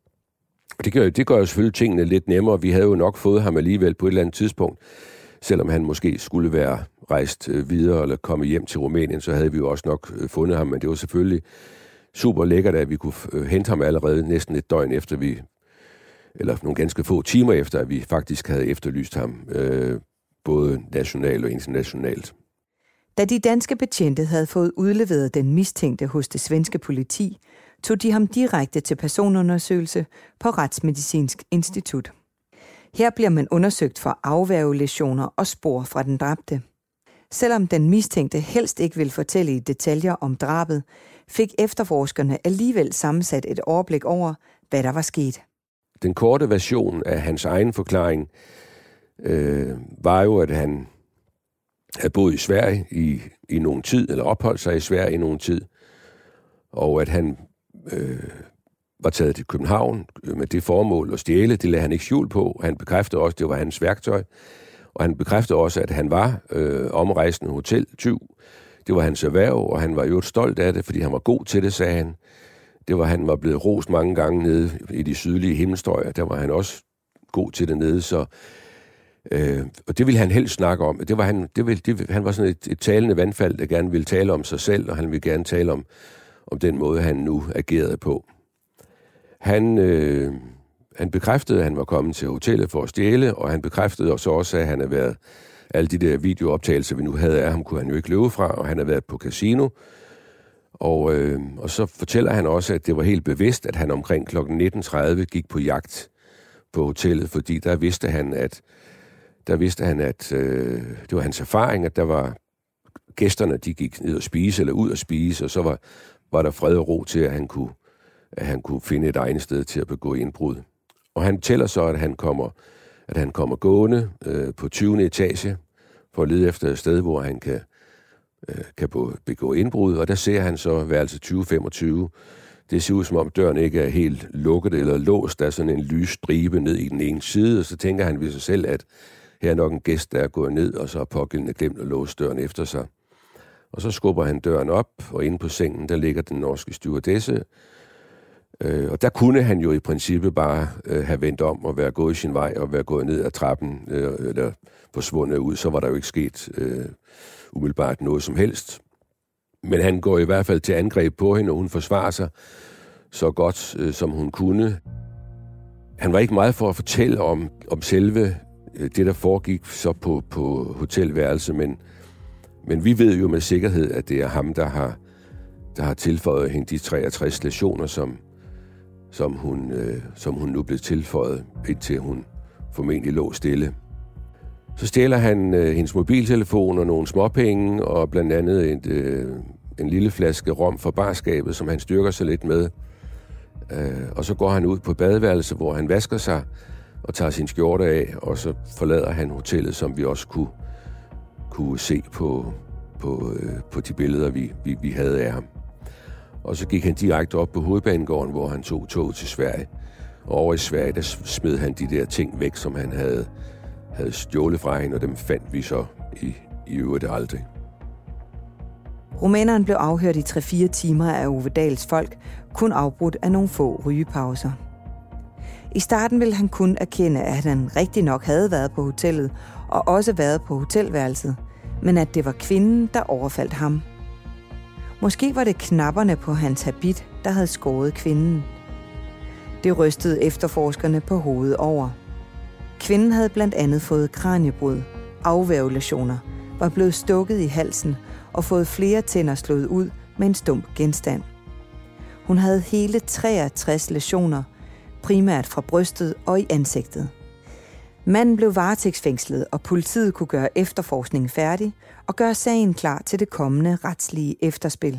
Det gør, det gør jo selvfølgelig tingene lidt nemmere. Vi havde jo nok fået ham alligevel på et eller andet tidspunkt, selvom han måske skulle være rejst videre eller komme hjem til Rumænien, så havde vi jo også nok fundet ham, men det var selvfølgelig super lækkert, at vi kunne hente ham allerede næsten et døgn efter vi, eller nogle ganske få timer efter, at vi faktisk havde efterlyst ham, øh, både nationalt og internationalt. Da de danske betjente havde fået udleveret den mistænkte hos det svenske politi, tog de ham direkte til personundersøgelse på Retsmedicinsk Institut. Her bliver man undersøgt for afværgelæsioner og spor fra den dræbte. Selvom den mistænkte helst ikke vil fortælle i detaljer om drabet, fik efterforskerne alligevel sammensat et overblik over, hvad der var sket. Den korte version af hans egen forklaring øh, var jo, at han havde boet i Sverige i, i nogen tid, eller opholdt sig i Sverige i nogen tid, og at han øh, var taget til København med det formål at stjæle. Det lagde han ikke skjul på. Han bekræftede også, at det var hans værktøj. Og han bekræftede også, at han var øh, omrejsende hoteltyv. Det var hans erhverv, og han var jo stolt af det, fordi han var god til det, sagde han. Det var, han var blevet rost mange gange nede i de sydlige himmelstrøg, der var han også god til det nede, så øh, og det ville han helst snakke om. Det var han, det ville, det, han var sådan et, et talende vandfald, der gerne ville tale om sig selv, og han ville gerne tale om, om den måde, han nu agerede på. Han, øh, han bekræftede, at han var kommet til hotellet for at stjæle, og han bekræftede også, også at han havde været, alle de der videooptagelser, vi nu havde af ham, kunne han jo ikke løbe fra, og han havde været på casino. Og, øh, og så fortæller han også, at det var helt bevidst, at han omkring klokken nitten tredive gik på jagt på hotellet, fordi der vidste han, at, der vidste han, at øh, det var hans erfaring, at der var gæsterne, de gik ned og spise, eller ud og spise, og så var, var der fred og ro til, at han kunne at han kunne finde et egnet sted til at begå indbrud. Og han fortæller så, at han kommer, at han kommer gående øh, på tyvende etage for at lede efter et sted, hvor han kan, øh, kan begå indbrud. Og der ser han så værelse tyve femogtyve. Det ser ud som om døren ikke er helt lukket eller låst. Der er sådan en lysstribe ned i den ene side, og så tænker han ved sig selv, at her er nok en gæst, der er gået ned, og så har pågældende glemt at låse døren efter sig. Og så skubber han døren op, og inde på sengen, der ligger den norske stewardesse. Øh, og der kunne han jo i princippet bare øh, have vendt om og være gået i sin vej og være gået ned ad trappen øh, eller forsvundet ud, så var der jo ikke sket øh, umiddelbart noget som helst. Men han går i hvert fald til angreb på hende, og hun forsvarer sig så godt, øh, som hun kunne. Han var ikke meget for at fortælle om, om selve øh, det, der foregik så på, på hotelværelse, men, men vi ved jo med sikkerhed, at det er ham, der har, der har tilføjet hende de treogtres lesioner, som Som hun, øh, som hun nu blev tilføjet, indtil hun formentlig lå stille. Så stjæler han øh, hendes mobiltelefon og nogle småpenge, og blandt andet et, øh, en lille flaske rom fra barskabet, som han styrker sig lidt med. Øh, og så går han ud på badeværelset, hvor han vasker sig og tager sin skjorte af, og så forlader han hotellet, som vi også kunne, kunne se på, på, øh, på de billeder, vi, vi, vi havde af ham. Og så gik han direkte op på Hovedbanegården, hvor han tog tog til Sverige. Og over i Sverige, der smed han de der ting væk, som han havde, havde stjålet fra hende, og dem fandt vi så i, i øvrigt aldrig. Rumæneren blev afhørt i tre fire timer af Ove Dahls folk, kun afbrudt af nogle få rygepauser. I starten ville han kun erkende, at han rigtig nok havde været på hotellet, og også været på hotelværelset, men at det var kvinden, der overfaldt ham. Måske var det knapperne på hans habit, der havde skåret kvinden. Det rystede efterforskerne på hovedet over. Kvinden havde blandt andet fået kraniebrud, afvævelationer, var blevet stukket i halsen og fået flere tænder slået ud med en stump genstand. Hun havde hele treogtres læsioner, primært fra brystet og i ansigtet. Manden blev varetægtsfængslet, og politiet kunne gøre efterforskningen færdig og gøre sagen klar til det kommende retslige efterspil.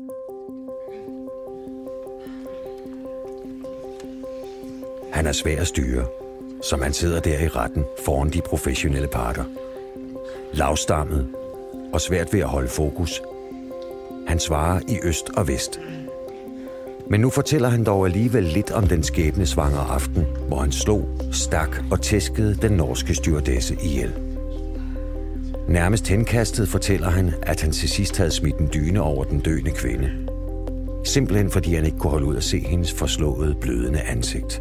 Han er svær at styre, som han sidder der i retten foran de professionelle parter. Lavstammet og svært ved at holde fokus. Han svarer i øst og vest. Men nu fortæller han dog alligevel lidt om den skæbnesvangre aften, hvor han slog, stak og tæskede den norske stewardesse ihjel. Nærmest henkastet fortæller han, at han til sidst havde smidt en dyne over den døende kvinde. Simpelthen fordi han ikke kunne holde ud at se hendes forslåede, blødende ansigt.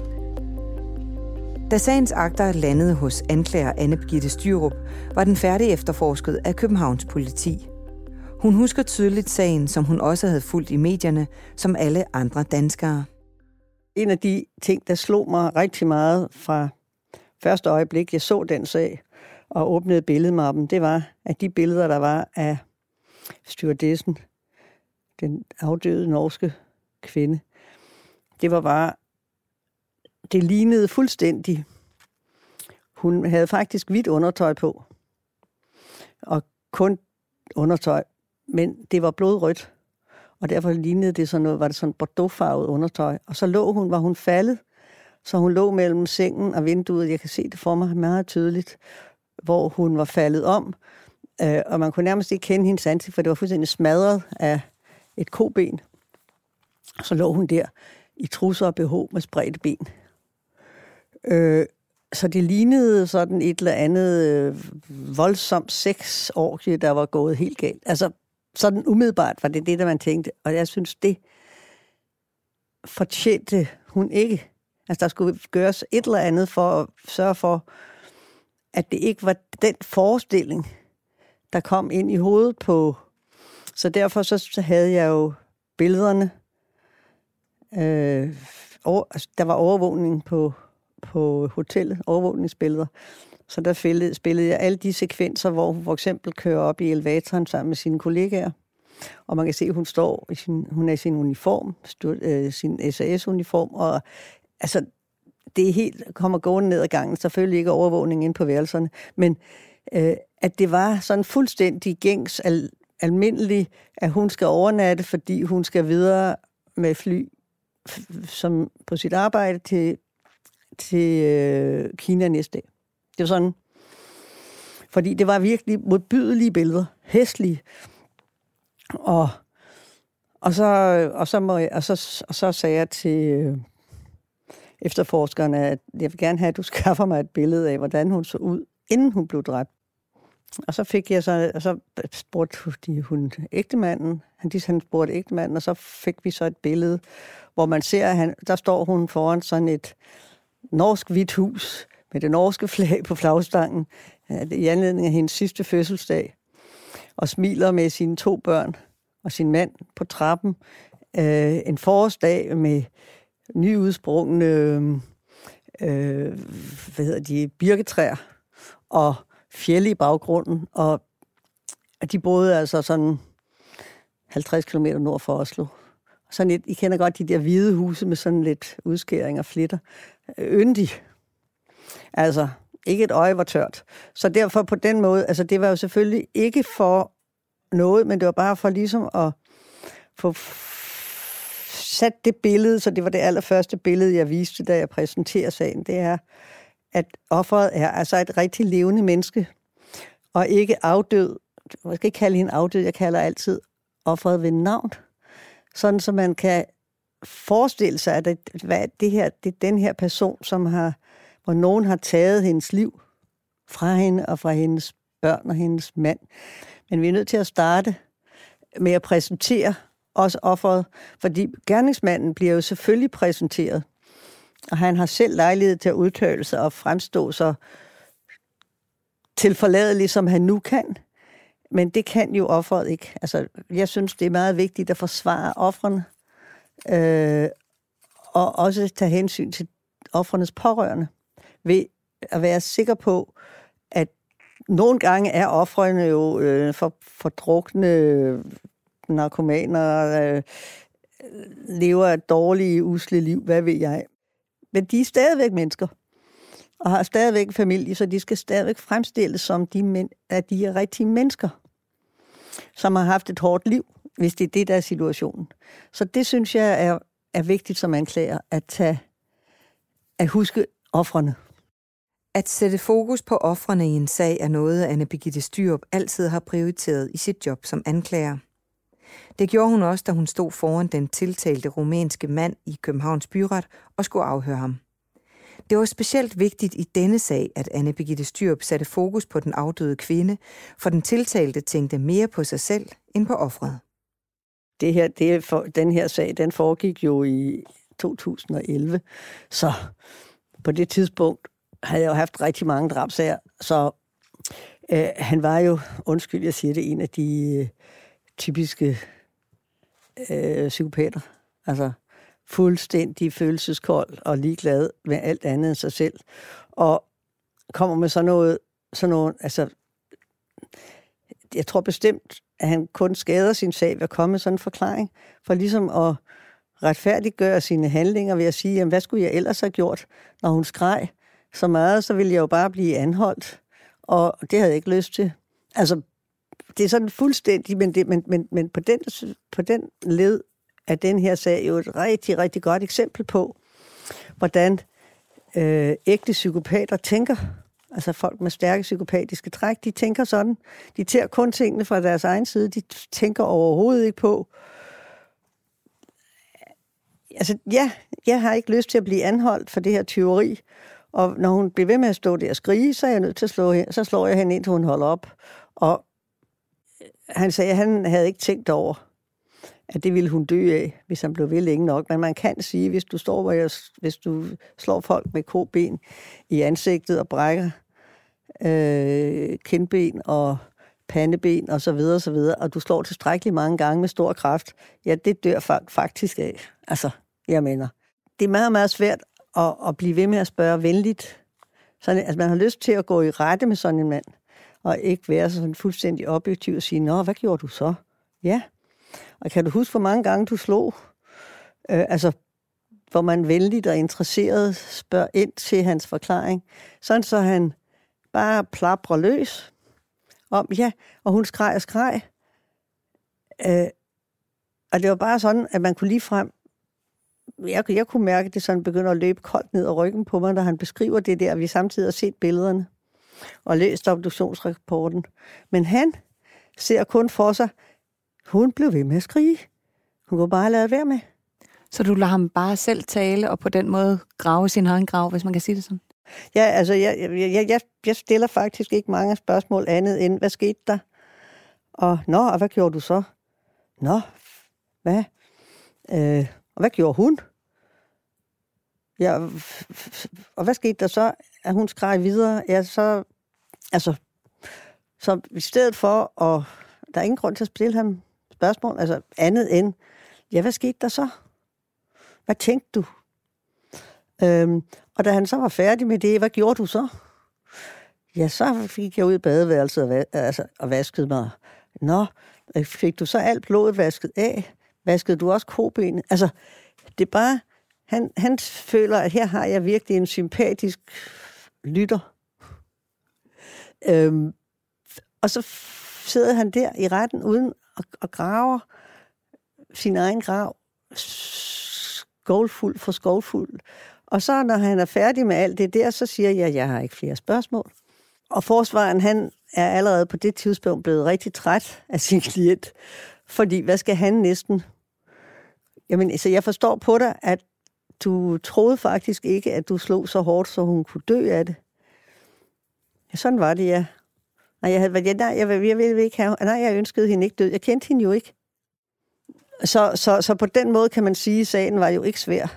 Da sagens akter landede hos anklager Anne Birgitte Styrup, var den færdig efterforsket af Københavns politi. Hun husker tydeligt sagen, som hun også havde fulgt i medierne, som alle andre danskere. En af de ting, der slog mig rigtig meget fra første øjeblik, jeg så den sag og åbnede billedmappen, det var, at de billeder, der var af stewardessen, den afdøde norske kvinde, det var bare, det lignede fuldstændig. Hun havde faktisk hvidt undertøj på, og kun undertøj, men det var blodrødt, og derfor lignede det sådan noget, var det sådan bordeauxfarvet undertøj. Og så lå hun, var hun faldet, så hun lå mellem sengen og vinduet, jeg kan se det for mig meget tydeligt, hvor hun var faldet om, øh, og man kunne nærmest ikke kende hendes ansigt, for det var fuldstændig smadret af et koben. Så lå hun der i trusser og B H med spredte ben. Øh, så det lignede sådan et eller andet øh, voldsomt sexorgie, der var gået helt galt. Altså, sådan umiddelbart var det det, der man tænkte. Og jeg synes, det fortjente hun ikke. Altså, der skulle gøres et eller andet for at sørge for, at det ikke var den forestilling, der kom ind i hovedet på. Så derfor så havde jeg jo billederne. Øh, over, altså, der var overvågning på, på hotellet, overvågningsbilleder. Så der spillede, spillede jeg alle de sekvenser, hvor hun for eksempel kører op i elevatoren sammen med sine kollegaer. Og man kan se, at hun står i sin, hun er i sin uniform, stod, øh, sin S A S-uniform. Og altså, det er helt, kommer gående ned ad gangen. Selvfølgelig ikke overvågning ind på værelserne. Men øh, at det var sådan fuldstændig gængs, al, almindelig, at hun skal overnatte, fordi hun skal videre med fly som på sit arbejde til, til øh, Kina næste dag. Det var sådan, fordi det var virkelig modbydelige billeder, hæslige. Og, og, så, og, så, må jeg, og, så, og så sagde jeg til øh, efterforskerne, at jeg vil gerne have, at du skaffer mig et billede af, hvordan hun så ud, inden hun blev dræbt. Og så fik jeg så, og så spurgte de, hun ægtemanden, han, han spurgte ægtemanden, og så fik vi så et billede, hvor man ser, at han, der står hun foran sådan et norsk hvidt hus, med det norske flag på flagstangen, i anledning af hendes sidste fødselsdag, og smiler med sine to børn og sin mand på trappen. Øh, en forårsdag med nyudsprungne øh, hvad hedder de, birketræer og fjelde i baggrunden, og de boede altså sådan halvtreds kilometer nord for Oslo. Sådan et, I kender godt de der hvide huse med sådan lidt udskæring og flitter. Yndig. Altså, ikke et øje var tørt. Så derfor på den måde, altså det var jo selvfølgelig ikke for noget, men det var bare for ligesom at få sat det billede, så det var det allerførste billede, jeg viste, da jeg præsenterer sagen, det er, at offeret er altså et rigtig levende menneske, og ikke afdød. Jeg skal ikke kalde hende afdød, jeg kalder altid offeret ved navn. Sådan, så man kan forestille sig, at det, hvad det her, det er den her person, som har, hvor nogen har taget hendes liv fra hende og fra hendes børn og hendes mand. Men vi er nødt til at starte med at præsentere også offeret, fordi gerningsmanden bliver jo selvfølgelig præsenteret, og han har selv lejlighed til at udtale sig og fremstå så tilforladelig, som han nu kan. Men det kan jo offeret ikke. Altså, jeg synes, det er meget vigtigt at forsvare ofrene, øh, og også tage hensyn til ofrenes pårørende, ved at være sikker på, at nogle gange er ofrene jo øh, for, for drukne narkomaner, øh, lever et dårligt, usle liv, hvad ved jeg. Men de er stadigvæk mennesker, og har stadigvæk en familie, så de skal stadigvæk fremstilles som, de men, at de er rigtige mennesker, som har haft et hårdt liv, hvis det er det, der er situationen. Så det synes jeg er, er vigtigt som anklager, at, tage, at huske ofrene. At sætte fokus på ofrene i en sag er noget, Anne Birgitte Styrup altid har prioriteret i sit job som anklager. Det gjorde hun også, da hun stod foran den tiltalte rumænske mand i Københavns Byret og skulle afhøre ham. Det var specielt vigtigt i denne sag, at Anne Birgitte Styrup satte fokus på den afdøde kvinde, for den tiltalte tænkte mere på sig selv end på offeret. Det her, det for, den her sag, den foregik jo i to tusind og elleve, så på det tidspunkt havde jeg jo haft rigtig mange drabsager, så øh, han var jo, undskyld, jeg siger det, en af de øh, typiske øh, psykopater. Altså fuldstændig følelseskold og ligeglad med alt andet end sig selv. Og kommer med sådan noget, sådan noget, altså, jeg tror bestemt, at han kun skader sin sag ved at komme med sådan en forklaring, for ligesom at retfærdiggøre sine handlinger ved at sige, jamen, hvad skulle jeg ellers have gjort, når hun skreg så meget, så ville jeg jo bare blive anholdt, og det havde jeg ikke lyst til. Altså, det er sådan fuldstændig, men, det, men, men, men på, den, på den led er den her sag jo et rigtig, rigtig godt eksempel på, hvordan øh, ægte psykopater tænker. Altså folk med stærke psykopatiske træk, de tænker sådan. De tager kun tingene fra deres egen side. De tænker overhovedet ikke på. Altså, ja, jeg har ikke lyst til at blive anholdt for det her tyveri. Og når hun bliver ved med at stå der og skrige, så er jeg nødt til at slå hende. Så slår jeg hende ind, til hun holder op. Og han sagde, at han havde ikke tænkt over, at det ville hun dø af, hvis han blev ved længe nok. Men man kan sige, hvis du står, hvor jeg, hvis du slår folk med koben i ansigtet og brækker øh, kindben og pandeben og så videre, og så videre, og du slår tilstrækkeligt mange gange med stor kraft, ja, det dør folk faktisk af. Altså, jeg mener, det er meget, meget svært at, at blive ved med at spørge venligt. Sådan, altså, man har lyst til at gå i rette med sådan en mand, og ikke være sådan fuldstændig objektiv og sige, nå, hvad gjorde du så? Ja. Og kan du huske, hvor mange gange du slog? Øh, altså, hvor man venligt og interesseret spørger ind til hans forklaring. Sådan så han bare plaprer løs om, ja, og hun skreg og skreg. Øh, og det var bare sådan, at man kunne lige frem, jeg, jeg kunne mærke, at det sådan begynder at løbe koldt ned ad ryggen på mig, da han beskriver det der, vi samtidig har set billederne og læst obduktionsrapporten. Men han ser kun for sig, hun blev ved med at skrige. Hun kunne bare lade være med. Så du lader ham bare selv tale, og på den måde grave sin egen grav, hvis man kan sige det sådan? Ja, altså, jeg, jeg, jeg, jeg stiller faktisk ikke mange spørgsmål andet end, hvad skete der? Og, nå, og hvad gjorde du så? Nå, hvad? Øh, og hvad gjorde hun? Ja, og hvad skete der så? At hun skreg videre? Ja, så, altså, så i stedet for at, der er ingen grund til at stille ham spørgsmål, altså andet end, ja, hvad skete der så? Hvad tænkte du? Øhm, og da han så var færdig med det, hvad gjorde du så? Ja, så fik jeg ud i badeværelset og, va- altså, og vaskede mig. Nå, fik du så alt blodet vasket af? Vaskede du også kobenet? Altså, det er bare, han, han føler, at her har jeg virkelig en sympatisk lytter. Øhm, og så sidder han der i retten uden at, at grave sin egen grav skovlfuld for skovlfuld. Og så, når han er færdig med alt det der, så siger jeg, jeg har ikke flere spørgsmål. Og forsvaren, han er allerede på det tidspunkt blevet rigtig træt af sin klient. Fordi, hvad skal han næsten? Jamen, så jeg forstår på dig, at du troede faktisk ikke, at du slog så hårdt, så hun kunne dø af det. Ja, sådan var det, ja. Nej, jeg, havde, jeg, nej, jeg, jeg, jeg ville ikke have... Nej, jeg ønskede hende ikke død. Jeg kendte hende jo ikke. Så, så, så på den måde kan man sige, at sagen var jo ikke svær.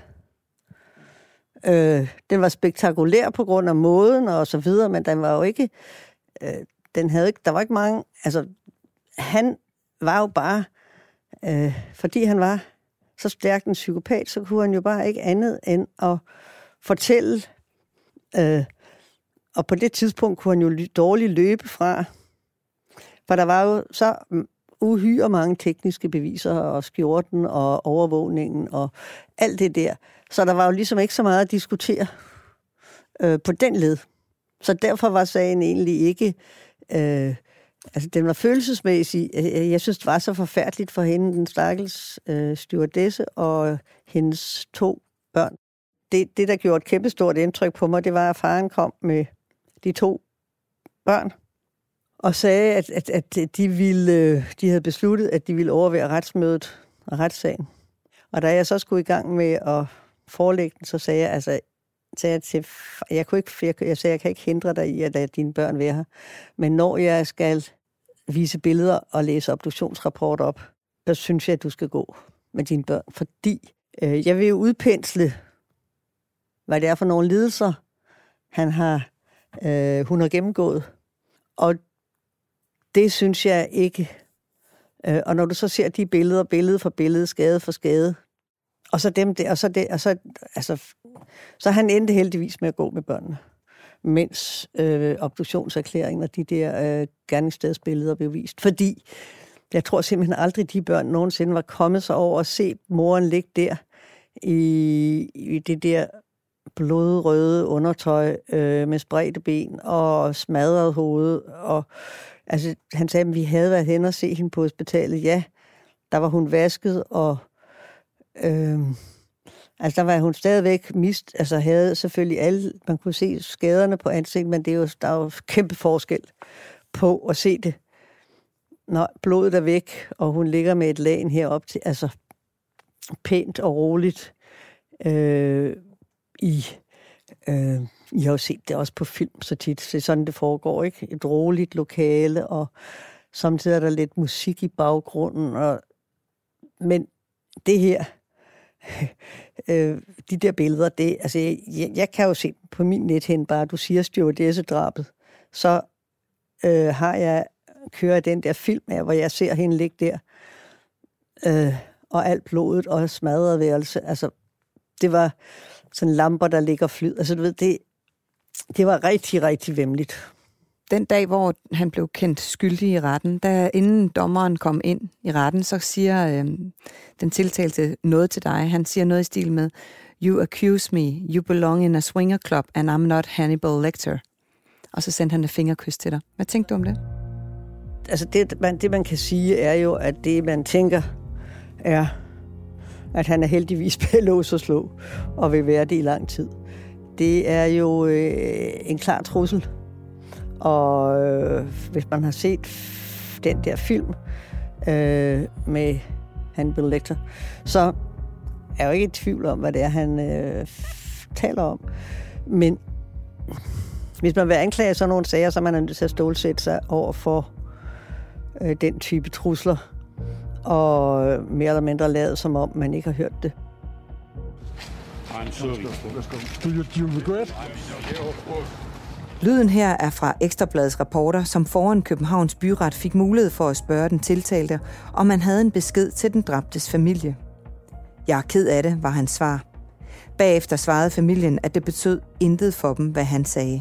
Øh, den var spektakulær på grund af måden og så videre, men den var jo ikke... Øh, den havde ikke... Der var ikke mange... Altså, han var jo bare... Øh, fordi han var så stærkt en psykopat, så kunne han jo bare ikke andet end at fortælle... Øh, og på det tidspunkt kunne han jo dårligt løbe fra... For der var jo så... uhyre mange tekniske beviser, og skjorten, og overvågningen, og alt det der. Så der var jo ligesom ikke så meget at diskutere øh, på den led. Så derfor var sagen egentlig ikke... Øh, altså, den var følelsesmæssig. Jeg synes, det var så forfærdeligt for hende, den stakkels øh, stewardesse, og hendes to børn. Det, det, der gjorde et kæmpestort indtryk på mig, det var, at faren kom med de to børn, og sagde, at, at, at de, ville, de havde besluttet, at de ville overvære retsmødet og retssagen. Og da jeg så skulle i gang med at forelægge den, så sagde jeg, altså, sagde jeg, til, jeg, kunne ikke, jeg, jeg sagde, jeg kan ikke hindre dig i at lade dine børn være her. Men når jeg skal vise billeder og læse obduktionsrapport op, så synes jeg, at du skal gå med dine børn. Fordi øh, jeg vil jo udpensle, hvad det er for nogle lidelser, han har, øh, hun har gennemgået. Og det synes jeg ikke. Og når du så ser de billeder, billede for billede, skade for skade, og så dem der, og så det, og så, altså, så han endte heldigvis med at gå med børnene, mens øh, obduktionserklæringen og de der øh, gerningsstedsbilleder blev vist. Fordi jeg tror simpelthen aldrig, de børn nogensinde var kommet sig over at se moren ligge der i, i det der blodrøde undertøj øh, med spredte ben og smadret hoved. Og altså, han sagde, at vi havde været hen og se hende på hospitalet. Ja, der var hun vasket, og øh, altså, der var hun stadigvæk mist. Altså, havde selvfølgelig alle, man kunne se skaderne på ansigtet, men det er jo, der er jo kæmpe forskel på at se det, når blodet er væk, og hun ligger med et lagen heroppe til, altså pænt og roligt øh, i... Øh, I har jo set det også på film så tit. Det er sådan, det foregår, ikke? Et roligt lokale, og samtidig er der lidt musik i baggrunden. Og... Men det her, øh, de der billeder, det, altså, jeg, jeg kan jo se på min nethænde bare, du siger stewardessedrabet, så øh, har jeg kørt den der film af, hvor jeg ser hende ligge der, øh, og alt blodet og smadret værelse. Altså, det var sådan lamper, der ligger flyd. Altså, du ved, det, det var rigtig, rigtig væmmeligt. Den dag, hvor han blev kendt skyldig i retten, da inden dommeren kom ind i retten, så siger øh, den tiltalte noget til dig. Han siger noget i stil med, "You accuse me, you belong in a swinger club, and I'm not Hannibal Lecter." Og så sendte han et fingerkys til dig. Hvad tænkte du om det? Altså, det man, det, man kan sige, er jo, at det, man tænker, er, at han er heldigvis bælås og slå, og vil være det i lang tid. Det er jo øh, en klar trussel. Og øh, hvis man har set den der film øh, med Hannibal Lecter, så er jeg jo ikke i tvivl om, hvad det er, han øh, taler om. Men hvis man vil anklage sådan nogle sager, så er man nødt til at stålsætte sig over for øh, den type trusler, og mere eller mindre lade, som om man ikke har hørt det. I'm sorry. Do you, do you regret? Lyden her er fra Ekstrabladets reporter, som foran Københavns Byret fik mulighed for at spørge den tiltalte, om man havde en besked til den dræbtes familie. "Jeg er ked af det", var hans svar. Bagefter svarede familien, at det betød intet for dem, hvad han sagde.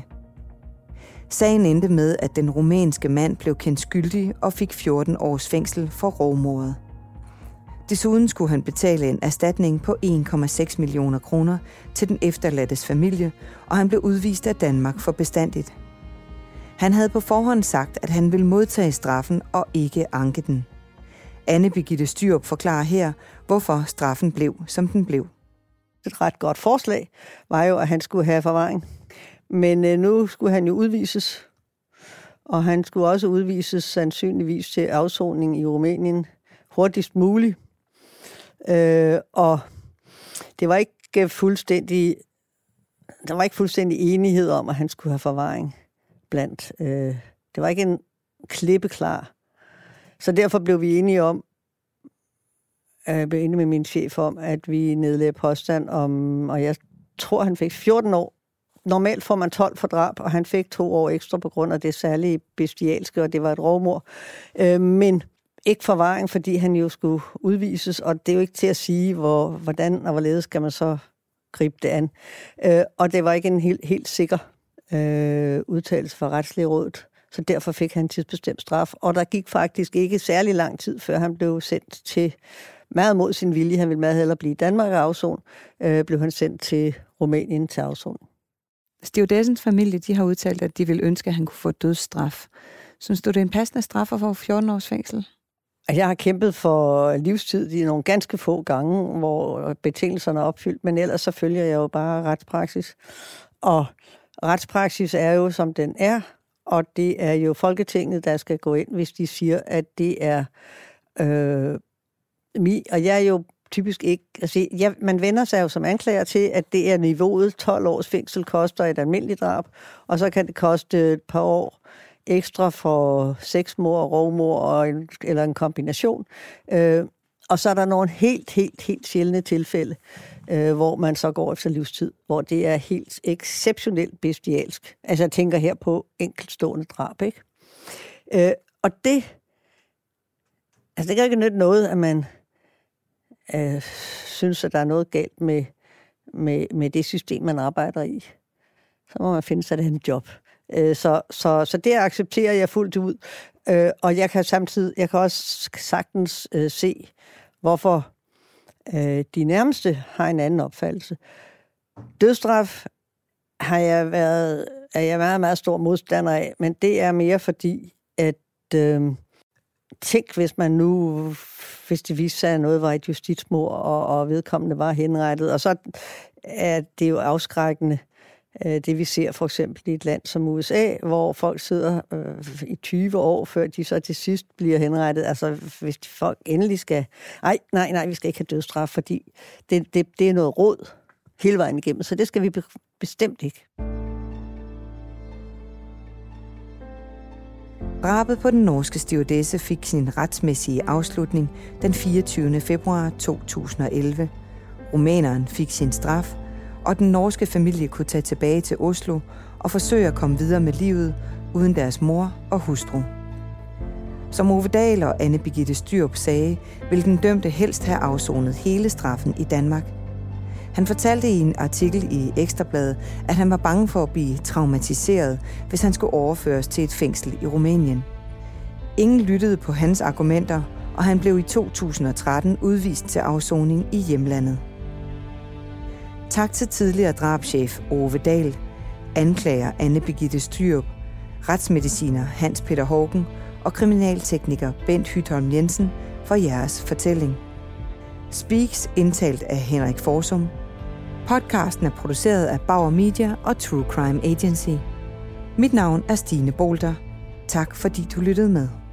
Sagen endte med, at den rumænske mand blev kendt skyldig og fik fjorten års fængsel for rovmordet. Desuden skulle han betale en erstatning på en komma seks millioner kroner til den efterladtes familie, og han blev udvist af Danmark for bestandigt. Han havde på forhånd sagt, at han ville modtage straffen og ikke anke den. Anne Birgitte Styrup forklarer her, hvorfor straffen blev, som den blev. Et ret godt forslag var jo, at han skulle have forvaring. Men øh, nu skulle han jo udvises, og han skulle også udvises sandsynligvis til afsoning i Rumænien hurtigst muligt. Øh, og det var ikke fuldstændig, der var ikke fuldstændig enighed om, at han skulle have forvaring blandt. Øh, det var ikke en klippeklar. Så derfor blev vi enige om, jeg blev enige med min chef om, at vi nedlagde påstand om, og jeg tror, han fik fjorten år. Normalt får man tolv for drab, og han fik to år ekstra på grund af det særlige bestialske, og det var et rovmord. Øh, men ikke forvaring, fordi han jo skulle udvises, og det er jo ikke til at sige, hvor, hvordan og hvorledes skal man så gribe det an. Øh, og det var ikke en helt, helt sikker øh, udtalelse fra Retslige Rådet, så derfor fik han tidsbestemt straf. Og der gik faktisk ikke særlig lang tid, før han blev sendt til, meget mod sin vilje, han ville meget hellere blive i Danmark og afson, øh, blev han sendt til Rumænien til afson. Stewardessens familie, de har udtalt, at de ville ønske, at han kunne få dødsstraf. Synes du, det er en passende straf at få fjorten års fængsel? Jeg har kæmpet for livstid i nogle ganske få gange, hvor betingelserne er opfyldt, men ellers så følger jeg jo bare retspraksis. Og retspraksis er jo, som den er, og det er jo Folketinget, der skal gå ind, hvis de siger, at det er øh, mi. Og jeg er jo typisk ikke... Altså, jeg, man vender sig jo som anklager til, at det er niveauet. tolv års fængsel koster et almindeligt drab, og så kan det koste et par år ekstra for sexmord, rovmord og en, eller en kombination. Øh, og så er der nogle helt, helt, helt sjældne tilfælde, øh, hvor man så går efter livstid, hvor det er helt exceptionelt bestialsk. Altså jeg tænker her på enkeltstående drab, ikke? Øh, og det... Altså det kan ikke nytte noget, at man øh, synes, at der er noget galt med, med, med det system, man arbejder i. Så må man finde sig et andet job. Så, så, så det accepterer jeg fuldt ud. Øh, og jeg kan samtidig, jeg kan også sagtens øh, se, hvorfor øh, de nærmeste har en anden opfattelse. Dødsstraf har jeg været, er jeg meget, meget stor modstander af, men det er mere fordi, at øh, tænk, hvis man nu, hvis det viste sig, at noget var et justitsmord, og, og vedkommende var henrettet, og så er det jo afskrækkende, det vi ser for eksempel i et land som U S A, hvor folk sidder øh, i tyve år, før de så til sidst bliver henrettet. Altså, hvis folk endelig skal... Nej, nej, nej, vi skal ikke have dødsstraf, fordi det, det, det er noget råd hele vejen igennem, så det skal vi bestemt ikke. Drabet på den norske stewardesse fik sin retsmæssige afslutning den fireogtyvende februar to tusind og elleve. Rumæneren fik sin straf, og den norske familie kunne tage tilbage til Oslo og forsøge at komme videre med livet uden deres mor og hustru. Som Ove Dahl og Anne Birgitte Styrup sagde, ville den dømte helst have afsonet hele straffen i Danmark. Han fortalte i en artikel i Ekstra Bladet, at han var bange for at blive traumatiseret, hvis han skulle overføres til et fængsel i Rumænien. Ingen lyttede på hans argumenter, og han blev i to tusind og tretten udvist til afsoning i hjemlandet. Tak til tidligere drabschef Ove Dahl, anklager Anne Birgitte Styrup, retsmediciner Hans Peter Haugen og kriminaltekniker Bent Hytholm Jensen for jeres fortælling. Speaks indtalt af Henrik Forsum. Podcasten er produceret af Bauer Media og True Crime Agency. Mit navn er Stine Bolter. Tak fordi du lyttede med.